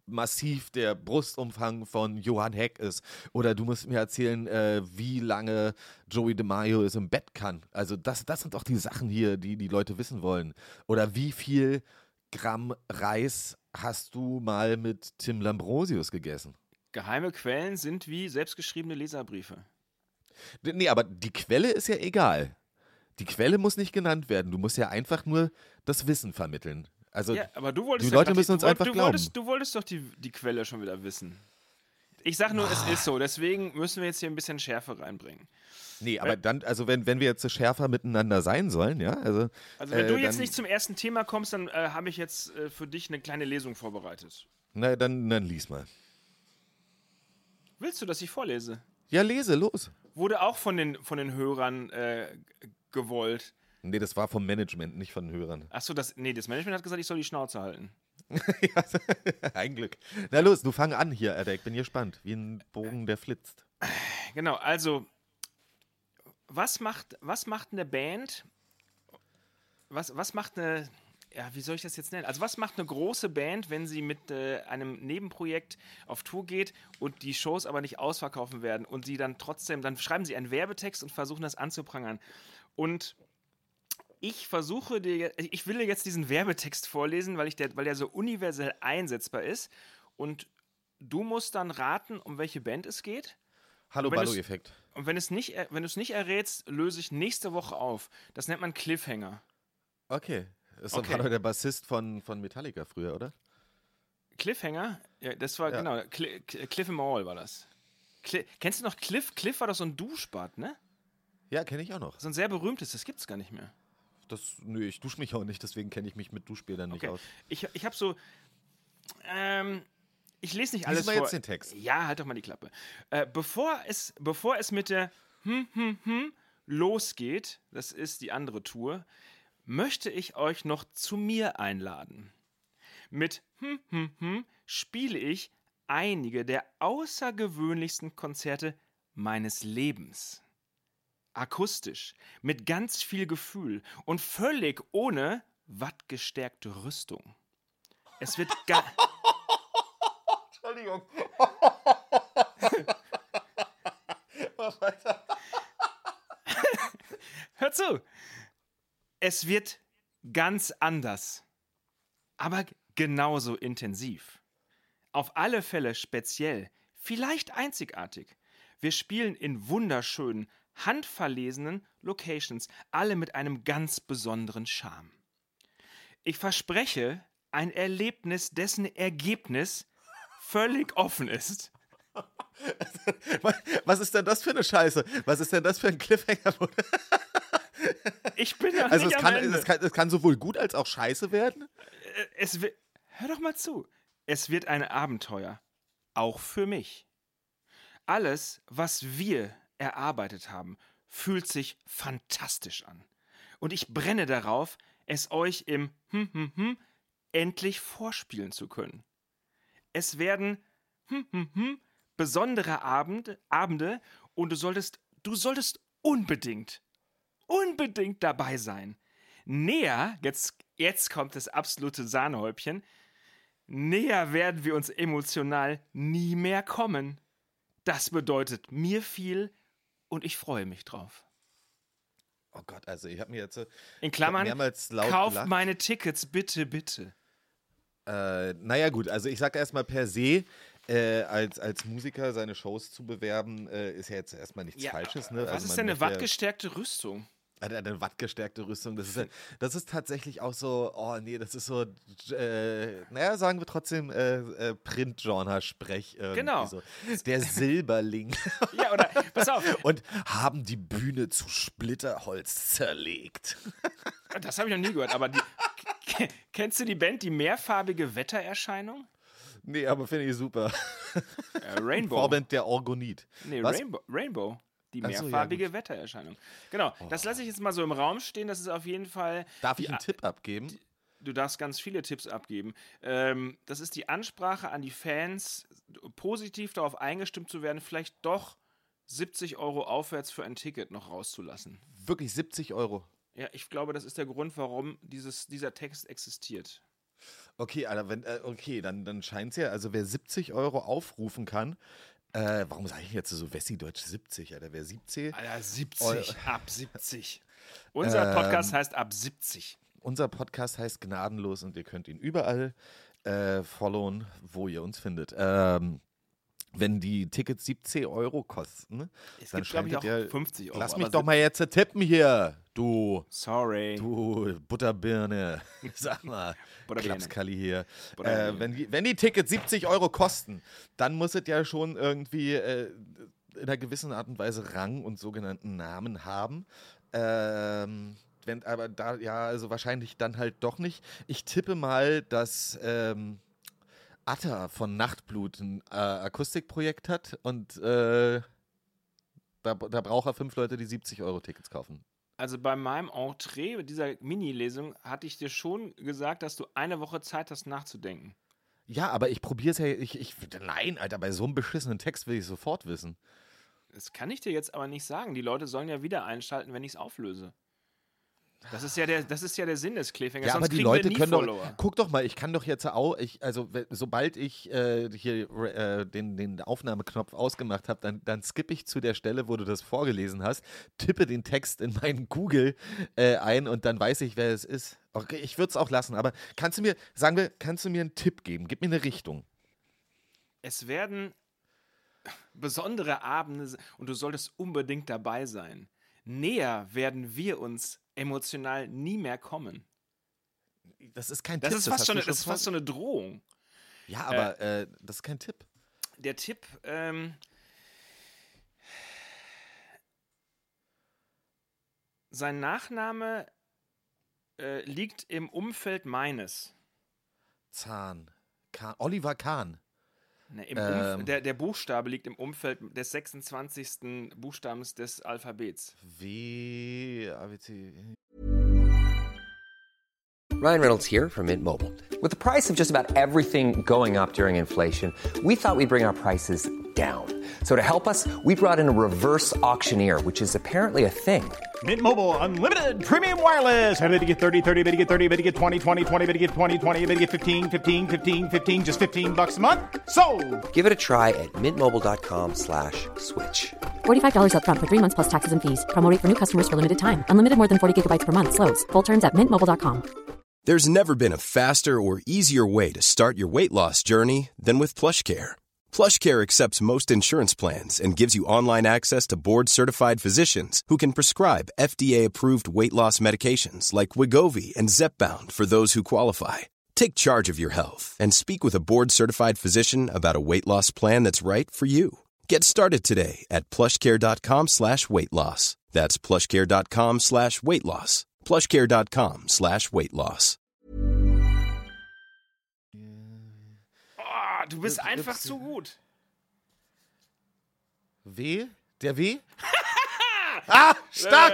massiv der Brustumfang von Johann Heck ist. Oder du musst mir erzählen, äh, wie lange Joey DeMaio es im Bett kann. Also das, das sind doch die Sachen hier, die die Leute wissen wollen. Oder wie viel Gramm Reis hast du mal mit Tim Lambrosius gegessen? Geheime Quellen sind wie selbstgeschriebene Leserbriefe. Nee, aber die Quelle ist ja egal. Die Quelle muss nicht genannt werden. Du musst ja einfach nur das Wissen vermitteln. Also Ja, aber du wolltest die ja Leute grad müssen die, uns du, wollt- einfach du glauben. Wolltest, du wolltest doch die, die Quelle schon wieder wissen. Ich sag nur, es ist so. Deswegen müssen wir jetzt hier ein bisschen Schärfe reinbringen. Nee, aber dann, also wenn, wenn wir jetzt so schärfer miteinander sein sollen, ja, also. Also wenn äh, du jetzt dann, nicht zum ersten Thema kommst, dann äh, habe ich jetzt äh, für dich eine kleine Lesung vorbereitet. Na, dann, dann lies mal. Willst du, dass ich vorlese? Ja, lese, los. Wurde auch von den, von den Hörern äh, g- gewollt. Nee, das war vom Management, nicht von den Hörern. Achso, das, nee, das Management hat gesagt, ich soll die Schnauze halten. Ja, ein Glück. Na los, du fang an hier, Alter. Ich bin gespannt. Wie ein Bogen, der flitzt. Genau, also, was macht, was macht eine Band, was, was macht eine, ja, wie soll ich das jetzt nennen? Also, was macht eine große Band, wenn sie mit äh, einem Nebenprojekt auf Tour geht und die Shows aber nicht ausverkaufen werden und sie dann trotzdem, dann schreiben sie einen Werbetext und versuchen das anzuprangern. Und ich versuche dir, ich will dir jetzt diesen Werbetext vorlesen, weil, ich der, weil der so universell einsetzbar ist. Und du musst dann raten, um welche Band es geht. Hallo, Und wenn du's- Ballo-Effekt. Und wenn, es nicht, wenn du es nicht errätst, löse ich nächste Woche auf. Das nennt man Cliffhanger. Okay. Das Okay. war doch der Bassist von, von Metallica früher, oder? Cliffhanger? Ja, das war, Ja. genau, Cl Cl Cliff and All war das. Cli Kennst du noch Cliff? Cliff war doch so ein Duschbad, ne? Ja, kenne ich auch noch. So ein sehr berühmtes, das gibt's gar nicht mehr. Das, nö, ich dusche mich auch nicht, deswegen kenne ich mich mit Duschbädern nicht Okay. aus. Ich, ich habe so, ähm, ich lese nicht Lies alles mal vor. jetzt den Text. Ja, halt doch mal die Klappe. Äh, bevor, es, bevor es mit der hm, hm, hm losgeht, das ist die andere Tour, möchte ich euch noch zu mir einladen. Mit hm, hm, hm spiele ich einige der außergewöhnlichsten Konzerte meines Lebens. Akustisch, mit ganz viel Gefühl und völlig ohne wattgestärkte Rüstung. Es wird ga Entschuldigung. Mach weiter. Hör zu! Es wird ganz anders, aber genauso intensiv. Auf alle Fälle speziell, vielleicht einzigartig. Wir spielen in wunderschönen, handverlesenen Locations, alle mit einem ganz besonderen Charme. Ich verspreche ein Erlebnis, dessen Ergebnis völlig offen ist. Was ist denn das für eine Scheiße? Was ist denn das für ein Cliffhanger? Ich bin noch Also nicht es am kann, Ende. es, kann, es kann sowohl gut als auch scheiße werden? Es wird, hör doch mal zu. Es wird ein Abenteuer. Auch für mich. Alles, was wir erarbeitet haben, fühlt sich fantastisch an. Und ich brenne darauf, es euch im hm, hm, hm endlich vorspielen zu können. Es werden hm, hm, hm besondere Abend, Abende und du solltest, du solltest unbedingt, unbedingt dabei sein. Näher, jetzt, jetzt kommt das absolute Sahnehäubchen, näher werden wir uns emotional nie mehr kommen. Das bedeutet mir viel und ich freue mich drauf. Oh Gott, also ich habe mir jetzt äh, In Klammern, mehrmals laut kauft gelacht. meine Tickets, bitte, bitte. Äh, naja gut, also ich sag erstmal per se, äh, als, als Musiker seine Shows zu bewerben, äh, ist ja jetzt erstmal nichts Falsches. Ne? Was Also ist man denn eine möchte ja- wattgestärkte Rüstung? Eine, eine wattgestärkte Rüstung, das ist, ja- das ist tatsächlich auch so, oh nee, das ist so, äh, naja, sagen wir trotzdem äh, äh, Print-Genre-Sprech. irgendwie Genau. So. Der Silberling. Ja, oder, pass auf, Und haben die Bühne zu Splitterholz zerlegt. das habe ich noch nie gehört, aber die, k- kennst du die Band, die mehrfarbige Wettererscheinung? Nee, aber finde ich super. Äh, Rainbow. Vorband der Orgonit. Nee, Was? Rainbow. Rainbow. Die Ach so, ja, mehrfarbige gut. Wettererscheinung. Genau, das lasse ich jetzt mal so im Raum stehen. Das ist auf jeden Fall. Darf ich die, einen Tipp abgeben? Du darfst ganz viele Tipps abgeben. Ähm, das ist die Ansprache an die Fans, positiv darauf eingestimmt zu werden, vielleicht doch siebzig Euro aufwärts für ein Ticket noch rauszulassen. Wirklich siebzig Euro. Ja, ich glaube, das ist der Grund, warum dieses, dieser Text existiert. Okay, Alter, wenn, äh, okay, dann, dann scheint es ja, also wer siebzig Euro aufrufen kann, äh, warum sage ich jetzt so Wessi-Deutsch siebzig, Alter, wer siebzig? Alter, siebzig, Eu- ab siebzig. Unser Podcast Ähm, heißt ab siebzig. Unser Podcast heißt Gnadenlos und ihr könnt ihn überall äh, followen, wo ihr uns findet. Ähm, wenn die Tickets siebzig Euro kosten, Es dann gibt, glaube scheint ich, es auch ja, fünfzig Euro. lass mich aber doch mal jetzt tippen hier, du, Sorry. du Butterbirne, sag mal, Butterbirne. Klapskalli hier. Butterbirne. Äh, wenn, die, wenn die Tickets siebzig Euro kosten, dann muss es ja schon irgendwie äh, in einer gewissen Art und Weise Rang und sogenannten Namen haben. Ähm, wenn, aber da, ja, also wahrscheinlich dann halt doch nicht. Ich tippe mal, dass ähm, Atta von Nachtblut ein äh, Akustikprojekt hat und äh, da, da braucht er fünf Leute, die siebzig Euro Tickets kaufen. Also bei meinem Entree, mit dieser Mini-Lesung, hatte ich dir schon gesagt, dass du eine Woche Zeit hast, nachzudenken. Ja, aber ich probiere es ja, ich, ich, nein, Alter, bei so einem beschissenen Text will ich sofort wissen. Das kann ich dir jetzt aber nicht sagen. Die Leute sollen ja wieder einschalten, wenn ich es auflöse. Das ist ja der, das ist ja der Sinn des Cliffhangers. Ja, Sonst aber die kriegen Leute wir nie können Follower. doch, guck doch mal, ich kann doch jetzt auch, ich, also we- sobald ich äh, hier äh, den, den Aufnahmeknopf ausgemacht habe, dann, dann skippe ich zu der Stelle, wo du das vorgelesen hast, tippe den Text in meinen Google äh, ein und dann weiß ich, wer es ist. Okay, ich würde es auch lassen, aber kannst du mir, sagen wir, kannst du mir einen Tipp geben? Gib mir eine Richtung. Es werden besondere Abende und du solltest unbedingt dabei sein. Näher werden wir uns emotional nie mehr kommen. Das ist kein Das Tipp. ist fast, hast schon, du eine, das ist vor- fast so eine Drohung. Ja, aber äh, das ist kein Tipp. Der Tipp, ähm, sein Nachname äh, liegt im Umfeld meines. Zahn. Kahn. Oliver Kahn. Ne, im Ähm. Umf- der, der Buchstabe liegt im Umfeld des sechsundzwanzigsten Buchstabens des Alphabets. W. A, B, C. Ryan Reynolds here from Mint Mobile. With the price of just about everything going up during inflation, we thought we'd bring our prices down. So to help us, we brought in a reverse auctioneer, which is apparently a thing. Mint Mobile Unlimited Premium Wireless. How to get thirty, thirty, how to get thirty, how to get twenty, twenty, twenty, how to get twenty, twenty, how to get fifteen, fifteen, fifteen, fifteen, just fifteen bucks a month? Sold! Give it a try at mintmobile.com slash switch. forty-five dollars up front for three months plus taxes and fees. Promo rate for new customers for limited time. Unlimited more than forty gigabytes per month. Slows full terms at mint mobile dot com. There's never been a faster or easier way to start your weight loss journey than with PlushCare. PlushCare accepts most insurance plans and gives you online access to board-certified physicians who can prescribe F D A-approved weight loss medications like Wegovy and Zepbound for those who qualify. Take charge of your health and speak with a board-certified physician about a weight loss plan that's right for you. Get started today at plushcare.com slash weight loss. That's plushcare.com slash weight loss. plushcare.com slash weight loss. Oh, du bist einfach zu gut. W? Der W? Ah, stark!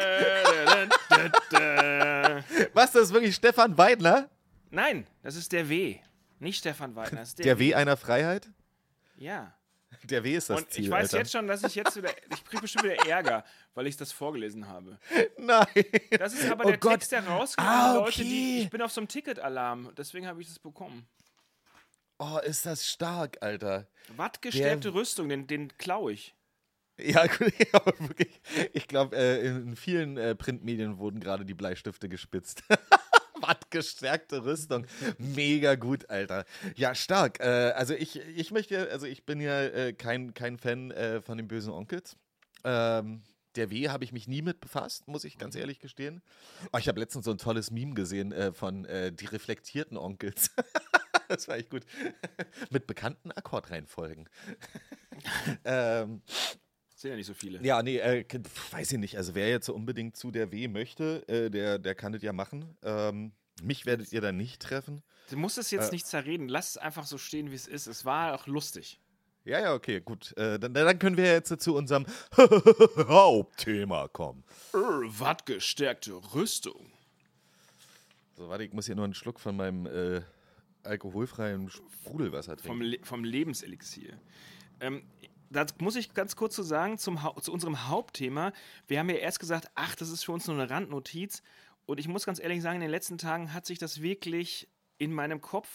Was, das ist wirklich Stefan Weidner? Nein, das ist der W. Nicht Stefan Weidner. Das ist der, Der W einer Freiheit? Ja. Der W ist das Und Ziel, ich weiß Alter. jetzt schon, dass ich jetzt wieder, ich kriege bestimmt wieder Ärger, weil ich das vorgelesen habe. Nein. Das ist aber Oh der Gott. Text, der rauskommt. Ah, die Leute, die, okay. ich bin auf so einem Ticketalarm, deswegen habe ich das bekommen. Oh, ist das stark, Alter. Wattgestärkte Rüstung, den, den klaue ich. Ja, gut, ja, wirklich. Ich glaube, äh, in vielen äh, Printmedien wurden gerade die Bleistifte gespitzt. Wattgestärkte Rüstung. Mega gut, Alter. Ja, stark. Äh, also ich, ich möchte, also ich bin ja äh, kein, kein Fan äh, von den bösen Onkels. Ähm, der W habe ich mich nie mit befasst, muss ich ganz ehrlich gestehen. Oh, ich habe letztens so ein tolles Meme gesehen äh, von äh, die reflektierten Onkels. Das war echt gut. Mit bekannten Akkordreihenfolgen. ähm, Sind ja nicht so viele. ja, nee, äh, k- pf, weiß ich nicht. Also wer jetzt so unbedingt zu der W möchte, äh, der, der kann das ja machen. Ähm, mich werdet ihr dann nicht treffen. Du musst es jetzt Äh. nicht zerreden. Lass es einfach so stehen, wie es ist. Es war auch lustig. Ja, ja, okay, gut. Äh, dann, dann können wir jetzt zu unserem Hauptthema kommen. Äh, wattgestärkte Rüstung. So, warte, ich muss hier nur einen Schluck von meinem äh, alkoholfreien Sprudelwasser Vom, trinken. Le vom Lebenselixier. Ähm, das muss ich ganz kurz so sagen, zum Hau zu unserem Hauptthema. Wir haben ja erst gesagt, ach, das ist für uns nur eine Randnotiz. Und ich muss ganz ehrlich sagen, in den letzten Tagen hat sich das wirklich in meinem Kopf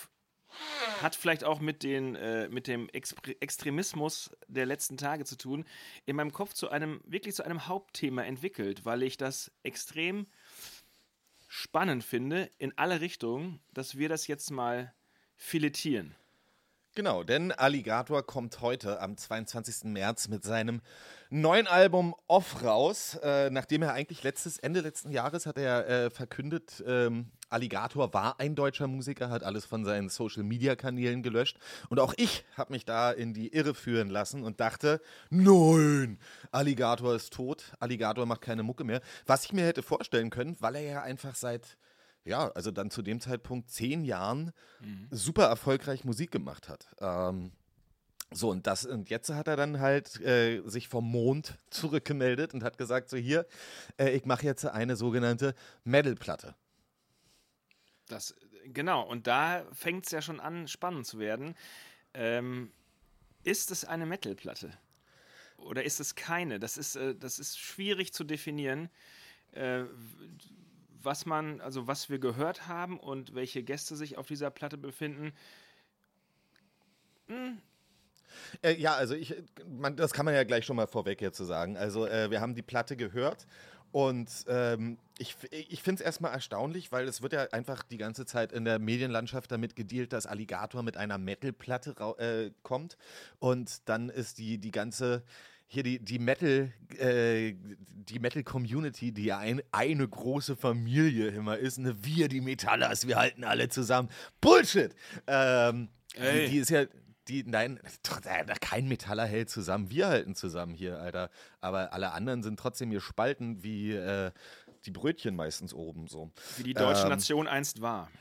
hat vielleicht auch mit, den, äh, mit dem Expre- Extremismus der letzten Tage zu tun, in meinem Kopf zu einem, wirklich zu einem Hauptthema entwickelt, weil ich das extrem spannend finde, in alle Richtungen, dass wir das jetzt mal filetieren. Genau, denn Alligator kommt heute am zweiundzwanzigsten März mit seinem neuen Album Off raus. Äh, nachdem er eigentlich letztes, Ende letzten Jahres hat er äh, verkündet, ähm, Alligator war ein deutscher Musiker, hat alles von seinen Social-Media-Kanälen gelöscht. Und auch ich habe mich da in die Irre führen lassen und dachte, nein, Alligator ist tot, Alligator macht keine Mucke mehr. Was ich mir hätte vorstellen können, weil er ja einfach seit... ja, also dann zu dem Zeitpunkt zehn Jahren mhm. super erfolgreich Musik gemacht hat. Ähm, so, und das und jetzt hat er dann halt äh, sich vom Mond zurückgemeldet und hat gesagt, so hier, äh, ich mache jetzt eine sogenannte Metal-Platte. Das, genau, und da fängt es ja schon an, spannend zu werden. Ähm, ist es eine Metal-Platte? Oder ist es keine? Das ist, äh, das ist schwierig zu definieren. Äh, Was man, also was wir gehört haben und welche Gäste sich auf dieser Platte befinden. Hm. Äh, ja, also ich, man, das kann man ja gleich schon mal vorweg jetzt so sagen. Also äh, wir haben die Platte gehört und ähm, ich, ich finde es erstmal erstaunlich, weil es wird ja einfach die ganze Zeit in der Medienlandschaft damit gedealt, dass Alligator mit einer Metal-Platte ra- äh, kommt und dann ist die, die ganze... Hier die, die Metal, äh, die Metal-Community, die ja ein, eine große Familie immer ist, ne? Wir, die Metallers, wir halten alle zusammen. Bullshit! Ähm, die, die ist ja, die, nein, kein Metaller hält zusammen, wir halten zusammen hier, Alter. Aber alle anderen sind trotzdem gespalten, wie äh, die Brötchen meistens oben so. Wie die deutsche ähm, Nation einst war.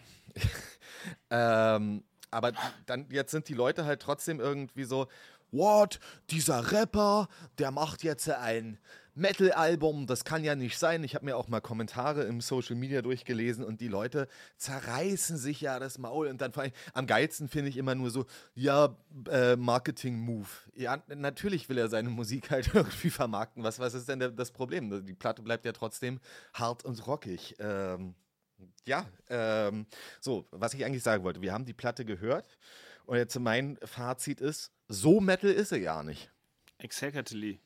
ähm, aber dann, jetzt sind die Leute halt trotzdem irgendwie so, what, dieser Rapper, der macht jetzt ein Metal-Album, das kann ja nicht sein. Ich habe mir auch mal Kommentare im Social Media durchgelesen und die Leute zerreißen sich ja das Maul und dann vor allem, am geilsten finde ich immer nur so, ja, äh, Marketing-Move. Ja, natürlich will er seine Musik halt irgendwie vermarkten. Was, was ist denn der, das Problem? Die Platte bleibt ja trotzdem hart und rockig. Ähm, ja, ähm, so, was ich eigentlich sagen wollte, wir haben die Platte gehört und jetzt mein Fazit ist, so Metal ist sie ja nicht. Exactly.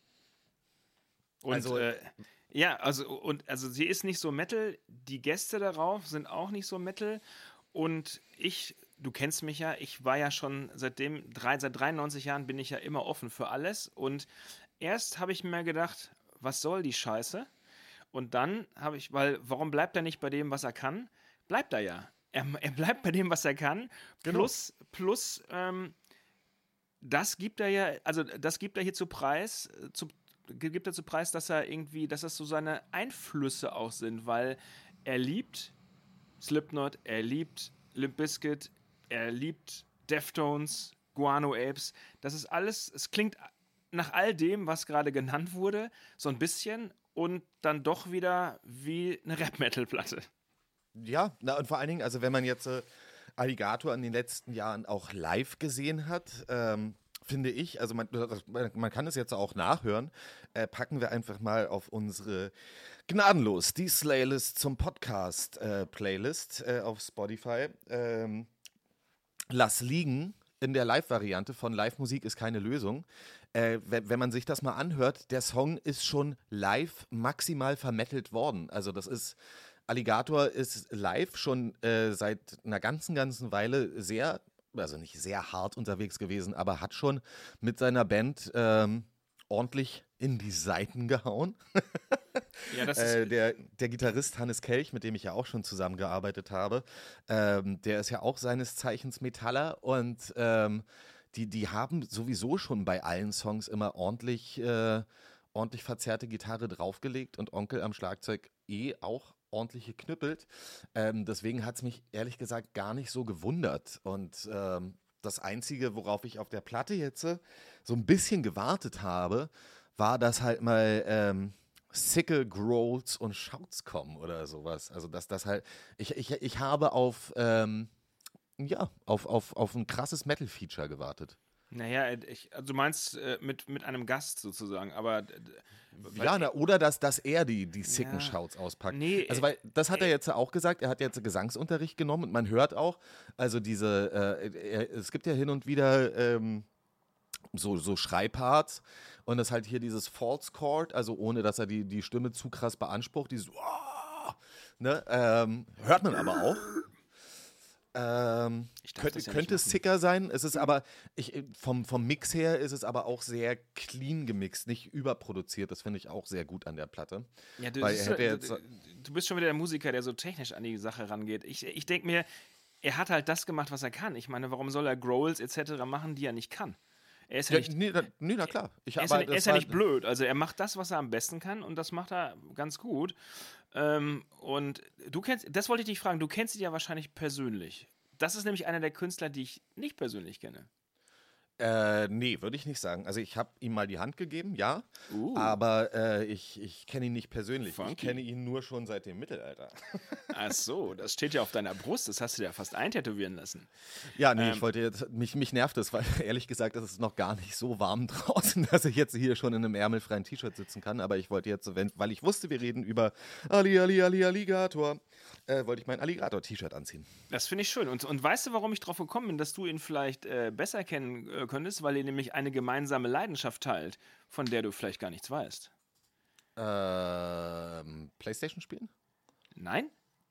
Und also, äh, ja, also und also sie ist nicht so Metal, die Gäste darauf sind auch nicht so Metal und ich, du kennst mich ja, ich war ja schon seitdem, drei, seit dreiundneunzig Jahren bin ich ja immer offen für alles und erst habe ich mir gedacht, was soll die Scheiße? Und dann habe ich, weil, warum bleibt er nicht bei dem, was er kann? Bleibt er ja. Er, er bleibt bei dem, was er kann, plus, genau. plus ähm, das gibt er ja, also das gibt er hier zu Preis, zu, gibt er zu Preis, dass er irgendwie, dass das so seine Einflüsse auch sind, weil er liebt Slipknot, er liebt Limp Bizkit, er liebt Deftones, Guano Apes, das ist alles, es klingt nach all dem, was gerade genannt wurde, so ein bisschen und dann doch wieder wie eine Rap-Metal-Platte. Ja, na und vor allen Dingen, also wenn man jetzt äh, Alligator in den letzten Jahren auch live gesehen hat, ähm, finde ich, also man, man kann es jetzt auch nachhören, äh, packen wir einfach mal auf unsere Gnadenlos, die Slaylist zum Podcast äh, Playlist äh, auf Spotify. Ähm, Lass liegen in der Live-Variante von Live-Musik ist keine Lösung. Äh, wenn, wenn man sich das mal anhört, der Song ist schon live maximal vermettelt worden. Also das ist Alligator ist live schon äh, seit einer ganzen, ganzen Weile sehr, also nicht sehr hart unterwegs gewesen, aber hat schon mit seiner Band ähm, ordentlich in die Seiten gehauen. Ja, das äh, ist der, der Gitarrist Hannes Kelch, mit dem ich ja auch schon zusammengearbeitet habe, ähm, der ist ja auch seines Zeichens Metaller und ähm, die, die haben sowieso schon bei allen Songs immer ordentlich, äh, ordentlich verzerrte Gitarre draufgelegt und Onkel am Schlagzeug eh auch ordentlich geknüppelt. Ähm, deswegen hat es mich ehrlich gesagt gar nicht so gewundert. Und ähm, das Einzige, worauf ich auf der Platte jetzt äh, so ein bisschen gewartet habe, war, dass halt mal ähm, Sickle, Growls und Shouts kommen oder sowas. Also dass das halt, ich, ich, ich habe auf, ähm, ja, auf, auf, auf ein krasses Metal-Feature gewartet. Naja, ich, also du meinst äh, mit, mit einem Gast sozusagen, aber... Äh, Ja, na, oder dass, dass er die, die sicken Ja. Shouts auspackt. Nee, also, weil, das hat er jetzt auch gesagt, er hat jetzt Gesangsunterricht genommen und man hört auch, also diese, äh, er, es gibt ja hin und wieder ähm, so, so Schreibparts und das halt hier dieses False Chord, also ohne, dass er die, die Stimme zu krass beansprucht, dieses oh, ne, ähm, hört man aber auch. Ähm, könnte ja könnte sicker sein. Es ist aber, ich, vom, vom Mix her ist es aber auch sehr clean gemixt, nicht überproduziert. Das finde ich auch sehr gut an der Platte. Ja, du, Weil ist, er hätte du, jetzt, du, du bist schon wieder der Musiker, der so technisch an die Sache rangeht. Ich, ich denke mir, er hat halt das gemacht, was er kann. Ich meine, warum soll er Growls et cetera machen, die er nicht kann? Er ist ja, ja, nicht, nee, na, nee, na klar. Ich, er ist aber ja, er das ist ja war- nicht blöd. Also er macht das, was er am besten kann und das macht er ganz gut. Ähm, und du kennst, das wollte ich dich fragen, du kennst ihn ja wahrscheinlich persönlich. Das ist nämlich einer der Künstler, die ich nicht persönlich kenne. Äh, nee, würde ich nicht sagen. Also ich habe ihm mal die Hand gegeben, ja, Uh. aber äh, ich, ich kenne ihn nicht persönlich. Funky. Ich kenne ihn nur schon seit dem Mittelalter. Ach so, das steht ja auf deiner Brust, das hast du dir ja fast eintätowieren lassen. Ja, nee, Ähm. ich wollte jetzt, mich, mich nervt es, weil ehrlich gesagt, es ist noch gar nicht so warm draußen, dass ich jetzt hier schon in einem ärmelfreien T-Shirt sitzen kann, aber ich wollte jetzt, wenn, weil ich wusste, wir reden über Ali, Ali, Ali, Alligator, äh, wollte ich mein Alligator-T-Shirt anziehen. Das finde ich schön. Und, und weißt du, warum ich drauf gekommen bin, dass du ihn vielleicht äh, besser kennen äh, könntest? Weil ihr nämlich eine gemeinsame Leidenschaft teilt, von der du vielleicht gar nichts weißt. Ähm, Playstation spielen? Nein?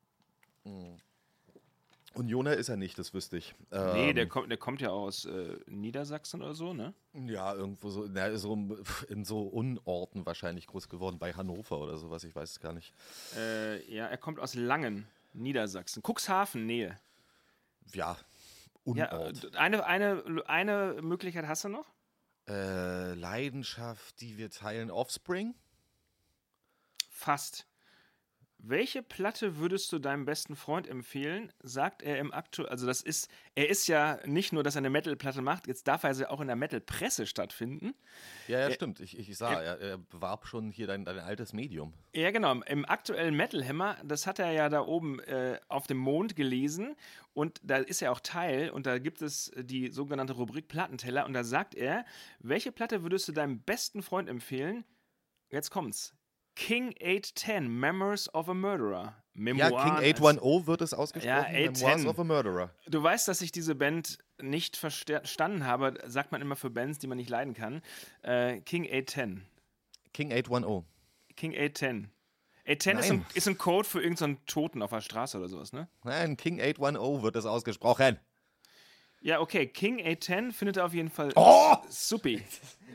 Unioner ist er nicht, das wüsste ich. Ähm, Nee, der kommt, der kommt ja aus äh, Niedersachsen oder so, ne? Ja, irgendwo so, na, so in so Unorten wahrscheinlich groß geworden, bei Hannover oder sowas, ich weiß es gar nicht. Äh, ja, er kommt aus Langen, Niedersachsen. Cuxhaven, Nähe. Ja, Ja, Unort. äh, eine, eine, eine Möglichkeit hast du noch? Äh, Leidenschaft, die wir teilen, Offspring? Fast. Welche Platte würdest du deinem besten Freund empfehlen? Sagt er im aktuell, also das ist, er ist ja nicht nur, dass er eine Metal-Platte macht, jetzt darf er sie auch in der Metal-Presse stattfinden. Ja, ja, Äh, stimmt. Ich, ich sah, er, er bewarb schon hier dein, dein altes Medium. Ja, genau. Im aktuellen Metal Hammer, das hat er ja da oben äh, auf dem Mond gelesen und da ist er auch Teil und da gibt es die sogenannte Rubrik Plattenteller und da sagt er, welche Platte würdest du deinem besten Freund empfehlen? Jetzt kommt's. King acht zehn, Memoirs of a Murderer. Memoiren ja, King als- achthundert wird es ausgesprochen. Ja, Memoirs achthundert. of a Murderer. Du weißt, dass ich diese Band nicht versta- verstanden habe, sagt man immer für Bands, die man nicht leiden kann. Äh, King achthundert. King achthundert. King achthundert. achthundert ist ein, Nein. ist ein Code für irgendeinen Toten auf der Straße oder sowas, ne? Nein, King achthundert wird es ausgesprochen. Ja, okay. King achthundert findet er auf jeden Fall Oh! supi.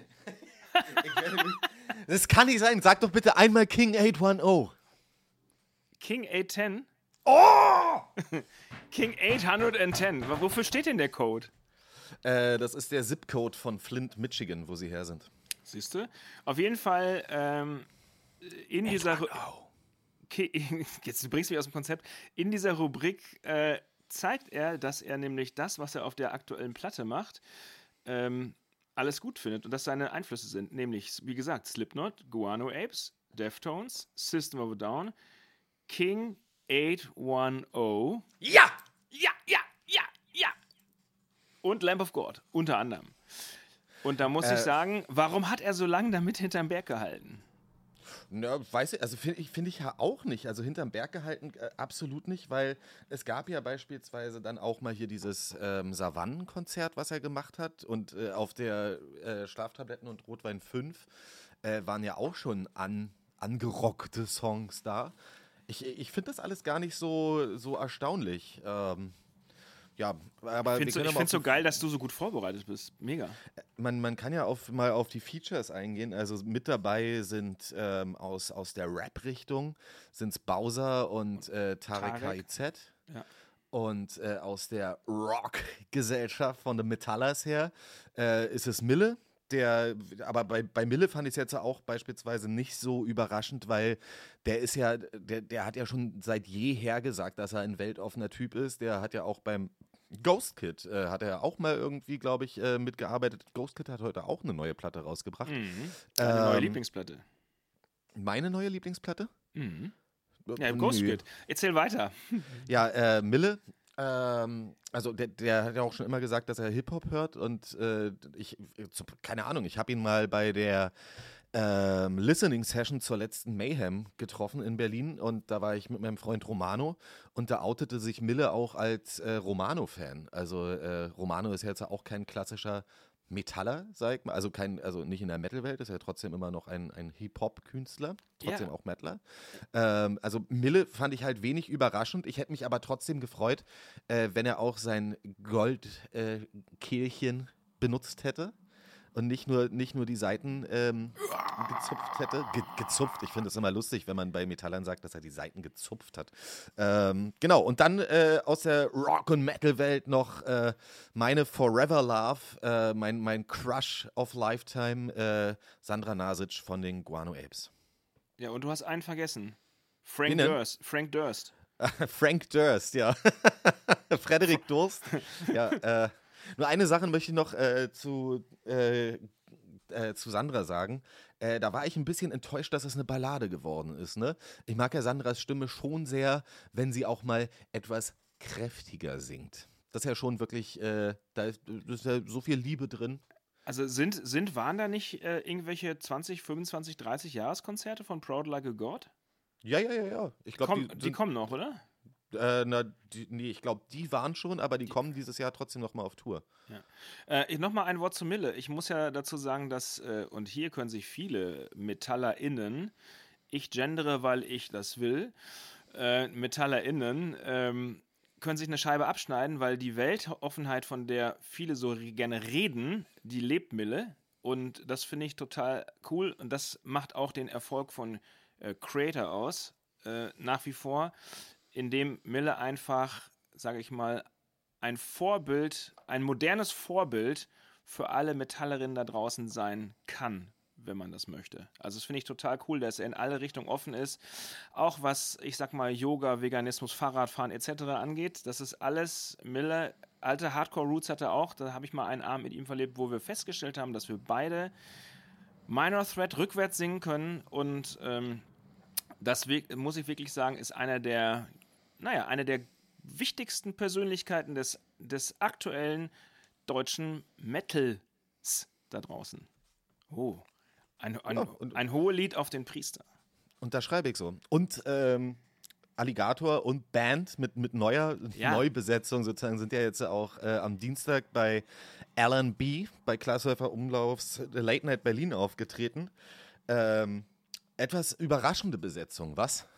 Das kann nicht sein. Sag doch bitte einmal King achthundert. King achthundert? Oh! King achthundertzehn. Wofür steht denn der Code? Äh, das ist der Zip-Code von Flint, Michigan, wo sie her sind. Siehst du? Auf jeden Fall ähm, in dieser... Ru- Ki- Jetzt du bringst mich aus dem Konzept. In dieser Rubrik äh, zeigt er, dass er nämlich das, was er auf der aktuellen Platte macht, ähm, alles gut findet und dass seine Einflüsse sind. Nämlich, wie gesagt, Slipknot, Guano Apes, Deftones, System of a Down, King achthundert. Ja! Ja, ja, ja, ja. Und Lamb of God, unter anderem. Und da muss Äh, ich sagen, warum hat er so lange damit hinterm Berg gehalten? Na, weiß ich, also finde ich, find ich ja auch nicht. Also hinterm Berg gehalten, äh, absolut nicht, weil es gab ja beispielsweise dann auch mal hier dieses ähm, Savannenkonzert, was er gemacht hat. Und äh, auf der äh, Schlaftabletten und Rotwein fünf äh, waren ja auch schon an, angerockte Songs da. Ich, ich finde das alles gar nicht so, so erstaunlich. Ähm, ja, aber Ich wir finde so, können ich aber find's so auf- geil, dass du so gut vorbereitet bist. Mega. Man, man kann ja auf, mal auf die Features eingehen. Also mit dabei sind ähm, aus, aus der Rap-Richtung sind's Bowser und äh, Tarek K I Z. Ja. Und äh, aus der Rock-Gesellschaft von den Metallers her äh, ist es Mille. Der, aber bei, bei Mille fand ich es jetzt auch beispielsweise nicht so überraschend, weil der ist ja, der, der hat ja schon seit jeher gesagt, dass er ein weltoffener Typ ist. Der hat ja auch beim Ghost Kid, äh, hat er auch mal irgendwie, glaube ich, äh, mitgearbeitet. Ghost Kid hat heute auch eine neue Platte rausgebracht. Mhm. Eine neue Ähm, Lieblingsplatte. Meine neue Lieblingsplatte? Mhm. Äh, Ja, Ghost nö. Kid. Erzähl weiter. Ja, äh, Mille Ähm, also der, der hat ja auch schon immer gesagt, dass er Hip-Hop hört und äh, ich, zu, keine Ahnung, ich habe ihn mal bei der ähm, Listening-Session zur letzten Mayhem getroffen in Berlin und da war ich mit meinem Freund Romano und da outete sich Mille auch als äh, Romano-Fan. Also äh, Romano ist jetzt auch kein klassischer Metaller, sag ich mal, also kein, also nicht in der Metal-Welt, ist ja trotzdem immer noch ein, ein Hip-Hop-Künstler, trotzdem Ja. auch Metaller. Ähm, also Mille fand ich halt wenig überraschend. Ich hätte mich aber trotzdem gefreut, äh, wenn er auch sein Goldkehlchen äh, Kehlchen benutzt hätte. Und nicht nur, nicht nur die Seiten ähm, gezupft hätte. Ge gezupft, ich finde es immer lustig, wenn man bei Metallern sagt, dass er die Seiten gezupft hat. Ähm, genau, und dann äh, aus der Rock- und Metal-Welt noch äh, meine Forever Love, äh, mein, mein Crush of Lifetime, äh, Sandra Nasic von den Guano Apes. Ja, und du hast einen vergessen. Frank Wen denn? Durst. Frank Durst. Frank Durst, ja. Frederik Durst. Ja, äh, nur eine Sache möchte ich noch äh, zu, äh, äh, zu Sandra sagen. Äh, da war ich ein bisschen enttäuscht, dass es eine Ballade geworden ist. Ne? Ich mag ja Sandras Stimme schon sehr, wenn sie auch mal etwas kräftiger singt. Das ist ja schon wirklich, äh, da ist, da ist ja so viel Liebe drin. Also sind, sind waren da nicht äh, irgendwelche zwanzig, fünfundzwanzig, dreißig Jahreskonzerte von Proud Like a God? Ja, ja, ja, ja. Ich glaub, Komm, die, die sind, kommen noch, oder? Äh, na, die, nee, ich glaube, die waren schon, aber die, die kommen dieses Jahr trotzdem nochmal auf Tour. Ja. Äh, Nochmal ein Wort zu Mille. Ich muss ja dazu sagen, dass, äh, und hier können sich viele MetallerInnen, ich gendere, weil ich das will, äh, MetallerInnen, ähm, können sich eine Scheibe abschneiden, weil die Weltoffenheit, von der viele so gerne reden, die lebt Mille. Und das finde ich total cool. Und das macht auch den Erfolg von äh, Creator aus, äh, nach wie vor, indem Mille einfach, sage ich mal, ein Vorbild, ein modernes Vorbild für alle Metallerinnen da draußen sein kann, wenn man das möchte. Also das finde ich total cool, dass er in alle Richtungen offen ist. Auch was, ich sag mal, Yoga, Veganismus, Fahrradfahren et cetera angeht. Das ist alles Mille. Alte Hardcore-Roots hat er auch. Da habe ich mal einen Abend mit ihm verlebt, wo wir festgestellt haben, dass wir beide Minor Threat rückwärts singen können. Und ähm, das muss ich wirklich sagen, ist einer der, naja, eine der wichtigsten Persönlichkeiten des, des aktuellen deutschen Metals da draußen. Oh, ein, ein, Ja, und- ein Hohelied auf den Priester. Und da schreibe ich so. Und ähm, Alligator und Band mit, mit neuer Ja. Neubesetzung sozusagen sind ja jetzt auch äh, am Dienstag bei Alan B. bei Glashäufer Umlaufs Late Night Berlin aufgetreten. Ähm, etwas überraschende Besetzung, was?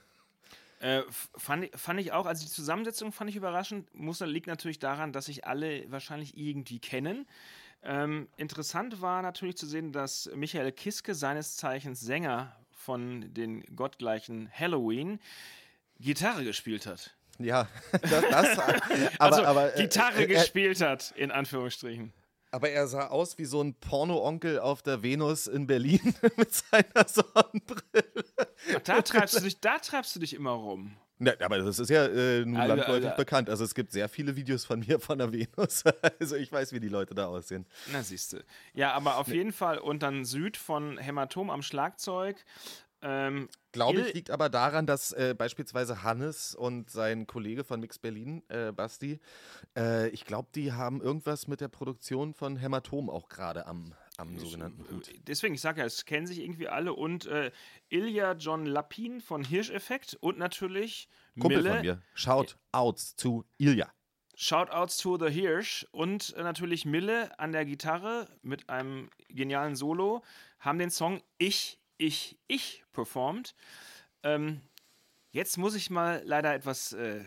Äh, f- fand, ich- fand ich auch, also die Zusammensetzung fand ich überraschend. Muss, liegt natürlich daran, dass sich alle wahrscheinlich irgendwie kennen. Ähm, interessant war natürlich zu sehen, dass Michael Kiske, seines Zeichens Sänger von den gottgleichen Halloween, Gitarre gespielt hat. Ja, das, das aber, also aber, äh, Gitarre äh, gespielt hat, in Anführungsstrichen. Aber er sah aus wie so ein Porno-Onkel auf der Venus in Berlin mit seiner Sonnenbrille. Ach, da treibst du dich, da treibst du dich immer rum. Ja, aber das ist ja äh, nun Alter, landläufig Alter. bekannt. Also es gibt sehr viele Videos von mir von der Venus. Also ich weiß, wie die Leute da aussehen. Na, siehst du. Ja, aber auf jeden Fall. Und dann Süd von Hämatom am Schlagzeug. Ähm, Glaube Il- ich, liegt aber daran, dass äh, beispielsweise Hannes und sein Kollege von Mix Berlin, äh, Basti, äh, ich glaube, die haben irgendwas mit der Produktion von Hämatom auch gerade am, am sogenannten Hut. Deswegen, ich sage ja, es kennen sich irgendwie alle. Und äh, Ilja John Lapin von Hirscheffekt und natürlich Kumpel Mille. von mir. Shout outs zu Ilja. Shoutouts to the Hirsch und äh, natürlich Mille an der Gitarre mit einem genialen Solo haben den Song Ich, Ich, Ich performt. Ähm, jetzt muss ich mal leider etwas, äh,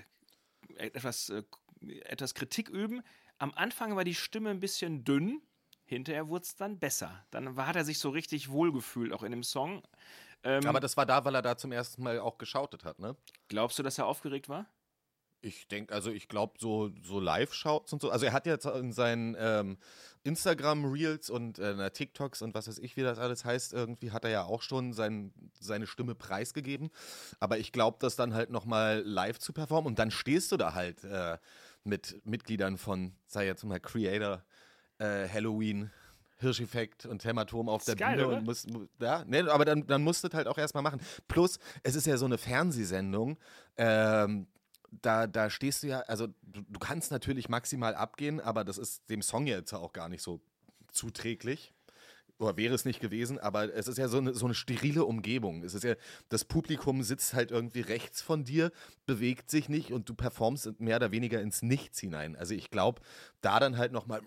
etwas, äh, etwas Kritik üben. Am Anfang war die Stimme ein bisschen dünn, hinterher wurde es dann besser. Dann war, hat er sich so richtig wohlgefühlt, auch in dem Song. Ähm, Aber das war da, weil er da zum ersten Mal auch geschautet hat, ne? glaubst du, dass er aufgeregt war? Ich denke, also ich glaube, so, so Live-Shouts und so. Also er hat jetzt in seinen ähm, Instagram-Reels und äh, na, TikToks und was weiß ich, wie das alles heißt, irgendwie hat er ja auch schon sein, seine Stimme preisgegeben. Aber ich glaube, das dann halt nochmal live zu performen und dann stehst du da halt äh, mit Mitgliedern von, sei jetzt mal Creator, äh, Halloween, Hirscheffekt und Hämatom auf der Ist geil, Bühne oder? und musst, ja, ne, aber dann, dann musst du das halt auch erstmal machen. Plus, es ist ja so eine Fernsehsendung, ähm, da, da stehst du ja, also du, du kannst natürlich maximal abgehen, aber das ist dem Song jetzt auch gar nicht so zuträglich. Oder wäre es nicht gewesen, aber es ist ja so eine, so eine sterile Umgebung. Es ist ja, das Publikum sitzt halt irgendwie rechts von dir, bewegt sich nicht und du performst mehr oder weniger ins Nichts hinein. Also ich glaube, da dann halt nochmal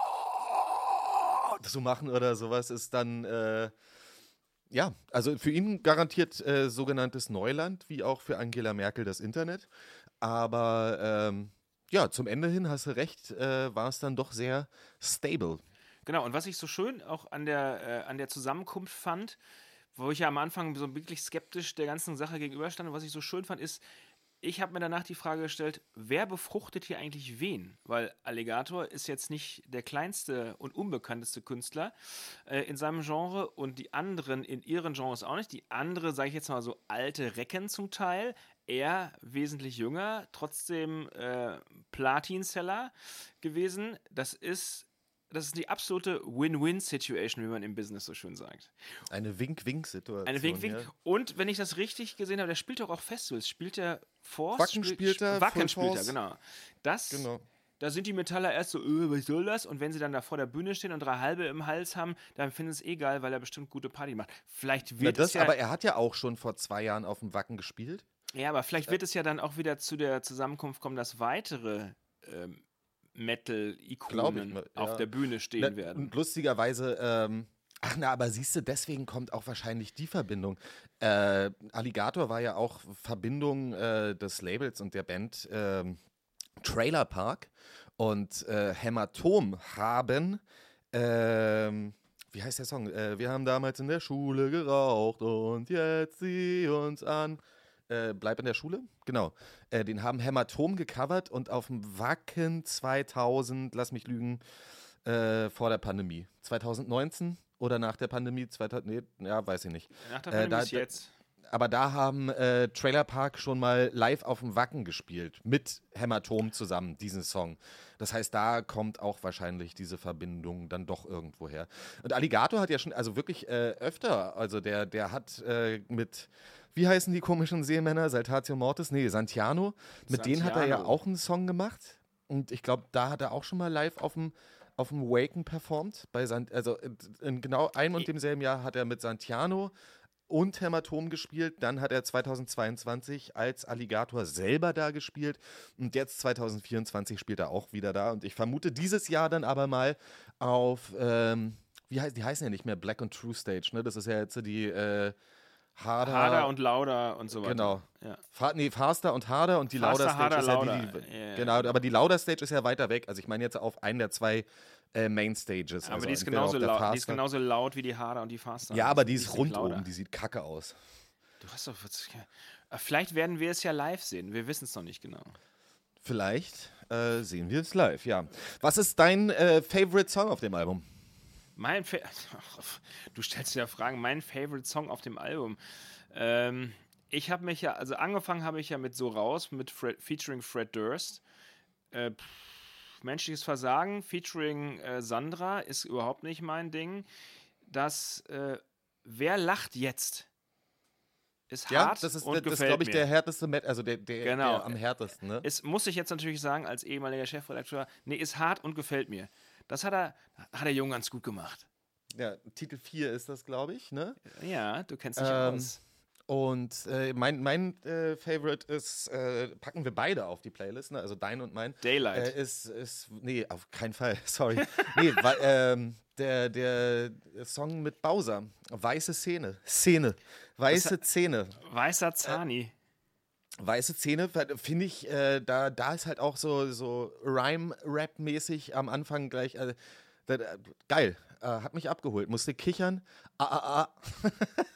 zu machen oder sowas ist dann, äh, ja, also für ihn garantiert äh, sogenanntes Neuland, wie auch für Angela Merkel das Internet. Aber ähm, ja, zum Ende hin, hast du recht, äh, war es dann doch sehr stable. Genau, und was ich so schön auch an der, äh, an der Zusammenkunft fand, wo ich ja am Anfang so wirklich skeptisch der ganzen Sache gegenüberstand, und was ich so schön fand, ist, ich habe mir danach die Frage gestellt, wer befruchtet hier eigentlich wen? Weil Alligator ist jetzt nicht der kleinste und unbekannteste Künstler äh, in seinem Genre und die anderen in ihren Genres auch nicht. Die andere, sage ich jetzt mal so, alte Recken zum Teil, er wesentlich jünger, trotzdem äh, Platin-Seller gewesen. Das ist Das ist die absolute Win-Win-Situation, wie man im Business so schön sagt. Eine Wink-Wink-Situation. Eine Wink-Wink. Ja. Und wenn ich das richtig gesehen habe, der spielt doch auch Festivals. Spielt der Force? Wacken spielt er. Wacken spielt er, genau. Das, genau. Da sind die Metaller erst so, öh, was soll das? Und wenn sie dann da vor der Bühne stehen und drei halbe im Hals haben, dann finden sie es eh geil, weil er bestimmt gute Party macht. Vielleicht wird Na das, es ja... Aber er hat ja auch schon vor zwei Jahren auf dem Wacken gespielt. Ja, aber vielleicht wird es ja dann auch wieder zu der Zusammenkunft kommen, dass weitere... Ähm, Metal-Ikonen ja. auf der Bühne stehen na, werden. Und lustigerweise, ähm, ach na, aber siehst du, deswegen kommt auch wahrscheinlich die Verbindung. Äh, Alligator war ja auch Verbindung äh, des Labels und der Band äh, Trailer Park und äh, Hämatom haben, äh, wie heißt der Song? Äh, wir haben damals in der Schule geraucht und jetzt sieh uns an. Äh, bleib in der Schule, genau. Äh, den haben Hämatom gecovert und auf dem Wacken zweitausend, lass mich lügen, äh, vor der Pandemie. zwanzig neunzehn oder nach der Pandemie? zweitausend, nee, ja, weiß ich nicht. Nach der Pandemie äh, da, ist jetzt. Aber da haben äh, Trailer Park schon mal live auf dem Wacken gespielt, mit Hämatom zusammen, diesen Song. Das heißt, da kommt auch wahrscheinlich diese Verbindung dann doch irgendwo her. Und Alligator hat ja schon, also wirklich äh, öfter, also der, der hat äh, mit, wie heißen die komischen Seemänner, Saltatio Mortis? Nee, Santiano. Mit Santiano. denen hat er ja auch einen Song gemacht. Und ich glaube, da hat er auch schon mal live auf dem auf dem Waken performt. Bei San, also in, in genau einem und demselben Jahr hat er mit Santiano und Hämatom gespielt. Dann hat er zweitausendzweiundzwanzig als Alligator selber da gespielt. Und jetzt zweitausend vierundzwanzig spielt er auch wieder da. Und ich vermute dieses Jahr dann aber mal auf, ähm, wie heißt, die heißen ja nicht mehr Black und True Stage, ne? Das ist ja jetzt die äh, Harder, Harder und Lauder und so weiter. Genau. Ja. Fa- nee, Faster und Harder und die Faster, Lauder Stage Harder, ist ja Lauder. die, die Ja, ja. genau, aber die Lauder Stage ist ja weiter weg. Also ich meine jetzt auf einen der zwei äh, Main Stages. Aber also die, ist entweder genauso auf der laut, die ist Faster- genauso laut wie die Harder und die Faster. Ja, aber die ist sind rund lauter. oben, die sieht kacke aus. Du hast doch. Vielleicht werden wir es ja live sehen. Wir wissen es noch nicht genau. Vielleicht äh, sehen wir es live, ja. Was ist dein äh, Favorite Song auf dem Album? Mein Fa- Du stellst ja Fragen. Mein Favorite Song auf dem Album. Ähm, ich habe mich ja, also angefangen habe ich ja mit So Raus, mit Fred, featuring Fred Durst. Äh, pff, Menschliches Versagen, featuring äh, Sandra, ist überhaupt nicht mein Ding. Das, äh, Wer lacht jetzt? Ist Ja, hart das ist, und das ist gefällt glaube ich, mir. der härteste, Met also der, der, Genau. der am härtesten, ne? Es muss ich jetzt natürlich sagen, als ehemaliger Chefredakteur, nee, ist hart und gefällt mir. Das hat er, hat der Junge ganz gut gemacht. Ja, Titel vier ist das, glaube ich, ne? Ja, du kennst dich Ähm, aus. Und äh, mein, mein äh, Favorite ist, äh, packen wir beide auf die Playlist, ne? Also dein und mein. Daylight. Äh, ist, ist, nee, auf keinen Fall, sorry. nee, weil, ähm, der, der Song mit Bowser, Weiße Szene, Szene, Weiße Das- Zähne. Weißer Zani. Weiße Zähne, finde ich, äh, da, da ist halt auch so, so Rhyme-Rap-mäßig am Anfang gleich, äh, da, äh, geil, äh, hat mich abgeholt, musste kichern, ah, ah, ah.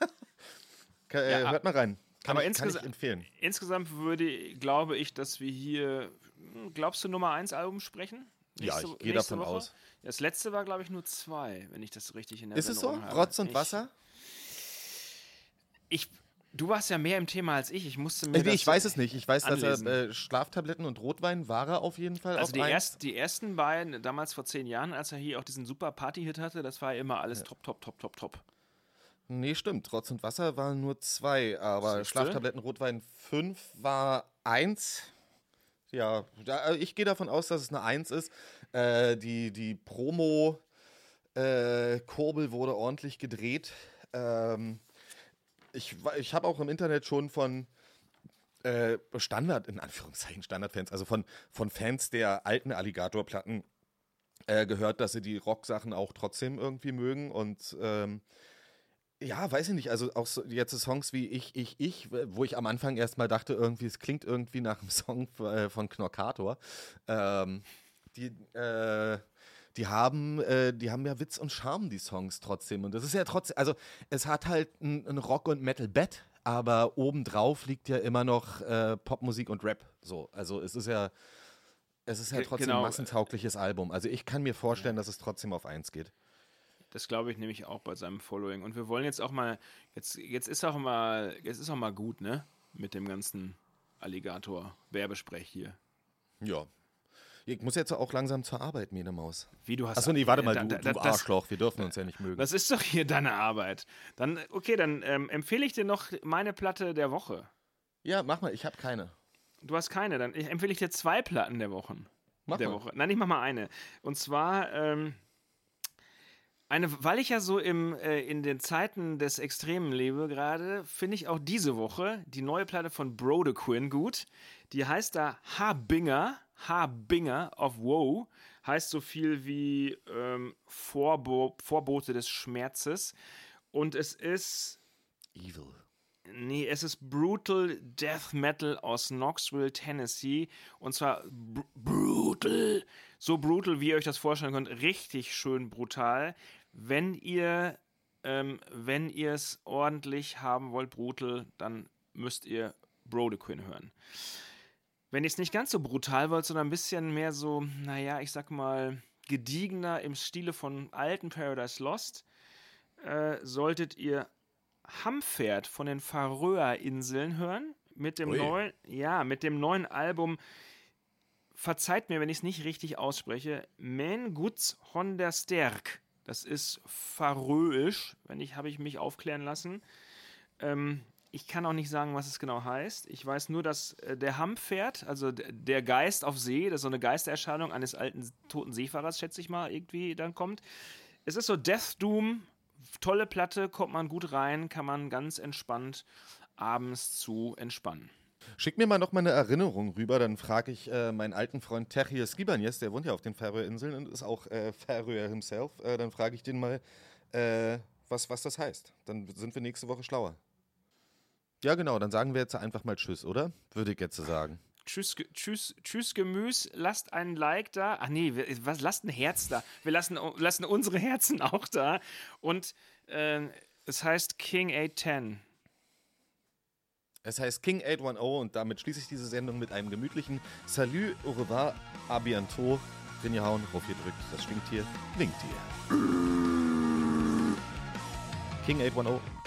Ka- äh, Ja, hört mal rein, kann, aber ich, kann ich insgesa- empfehlen. Insgesamt würde, glaube ich, dass wir hier, hm, glaubst du, Nummer eins Album sprechen? Ja, Nächste- ich gehe nächste davon Woche? aus. Das letzte war, glaube ich, nur zwei, wenn ich das richtig in Ist es so? Erinnerung habe. Rotz und ich, Wasser? Ich, du warst ja mehr im Thema als ich. Ich musste mir Äh, nee, das ich weiß es nicht. Ich weiß, anlesen. dass er äh, Schlaftabletten und Rotwein war er auf jeden Fall. Also auf die, eins. erst, die ersten beiden, damals vor zehn Jahren, als er hier auch diesen super Party-Hit hatte, das war ja immer alles top, top, top, top, top. Nee, stimmt. Rotz und Wasser waren nur zwei, aber Siehste? Schlaftabletten Rotwein fünf war eins. Ja, da, ich gehe davon aus, dass es eine eins ist. Äh, die die Promo-Kurbel äh, wurde ordentlich gedreht. Ähm, ich ich habe auch im Internet schon von äh, Standard, in Anführungszeichen Standardfans, also von, von Fans der alten Alligator-Platten äh, gehört, dass sie die Rock-Sachen auch trotzdem irgendwie mögen. Und ähm, ja, weiß ich nicht, also auch so, jetzt so Songs wie Ich, Ich, Ich, wo ich am Anfang erstmal dachte, irgendwie, es klingt irgendwie nach einem Song äh, von Knorkator. Ähm, die, äh, die haben, äh, die haben ja Witz und Charme, die Songs trotzdem. Und das ist ja trotzdem, also es hat halt ein, ein Rock- und Metal-Bett, aber obendrauf liegt ja immer noch äh, Popmusik und Rap. So, also es ist ja, es ist ja trotzdem genau. ein massentaugliches Album. Also ich kann mir vorstellen, dass es trotzdem auf eins geht. Das glaube ich nämlich auch bei seinem Following. Und wir wollen jetzt auch mal, jetzt, jetzt ist auch mal, jetzt ist auch mal gut, ne? Mit dem ganzen Alligator-Werbesprech hier. Ja. Ich muss jetzt auch langsam zur Arbeit, Mene Maus. Wie, du hast... Achso, nee, warte mal, da, du, da, du das, Arschloch, wir dürfen uns ja nicht mögen. Das ist doch hier deine Arbeit. Dann, okay, dann ähm, empfehle ich dir noch meine Platte der Woche. Ja, mach mal, ich habe keine. Du hast keine, dann empfehle ich dir zwei Platten der Wochen. Mach der mal. Woche. Nein, ich mach mal eine. Und zwar... Ähm, Eine, weil ich ja so im, äh, in den Zeiten des Extremen lebe gerade, finde ich auch diese Woche die neue Platte von Brodequin gut. Die heißt da Harbinger, Harbinger of Woe. Heißt so viel wie ähm, Vorbo- Vorbote des Schmerzes. Und es ist... Evil. Nee, es ist Brutal Death Metal aus Knoxville, Tennessee. Und zwar br- brutal. So brutal, wie ihr euch das vorstellen könnt. Richtig schön brutal. Wenn ihr ähm, wenn ihr es ordentlich haben wollt, brutal, dann müsst ihr Brodequin hören. Wenn ihr es nicht ganz so brutal wollt, sondern ein bisschen mehr so, naja, ich sag mal, gediegener im Stile von alten Paradise Lost, äh, solltet ihr Hampferd von den Färöerinseln hören. Mit dem Ui. neuen, ja, mit dem neuen Album. Verzeiht mir, wenn ich es nicht richtig ausspreche. Men Guds Honder Sterk. Das ist färöisch, wenn ich, habe ich mich aufklären lassen. Ähm, ich kann auch nicht sagen, was es genau heißt. Ich weiß nur, dass äh, der Hampferd, also d- der Geist auf See, das ist so eine Geistererscheinung eines alten toten Seefahrers, schätze ich mal, irgendwie dann kommt. Es ist so Death Doom, tolle Platte, kommt man gut rein, kann man ganz entspannt abends zu entspannen. Schick mir mal noch mal eine Erinnerung rüber, dann frage ich äh, meinen alten Freund Terje Skibanjes, der wohnt ja auf den Färöerinseln und ist auch äh, Färöer himself. Äh, dann frage ich den mal, äh, was, was das heißt. Dann sind wir nächste Woche schlauer. Ja, genau, dann sagen wir jetzt einfach mal Tschüss, oder? Würde ich jetzt so sagen. Tschüss, Ge- tschüss, tschüss Gemüse, lasst einen Like da. Ach nee, wir, was, lasst ein Herz da. Wir lassen, lassen unsere Herzen auch da. Und äh, es heißt King acht zehn. Es heißt King acht zehn und damit schließe ich diese Sendung mit einem gemütlichen Salut, au revoir, à bientôt. Rinjehauen, rauf hier drückt, das Schwingtier, winkt dir. King acht zehn.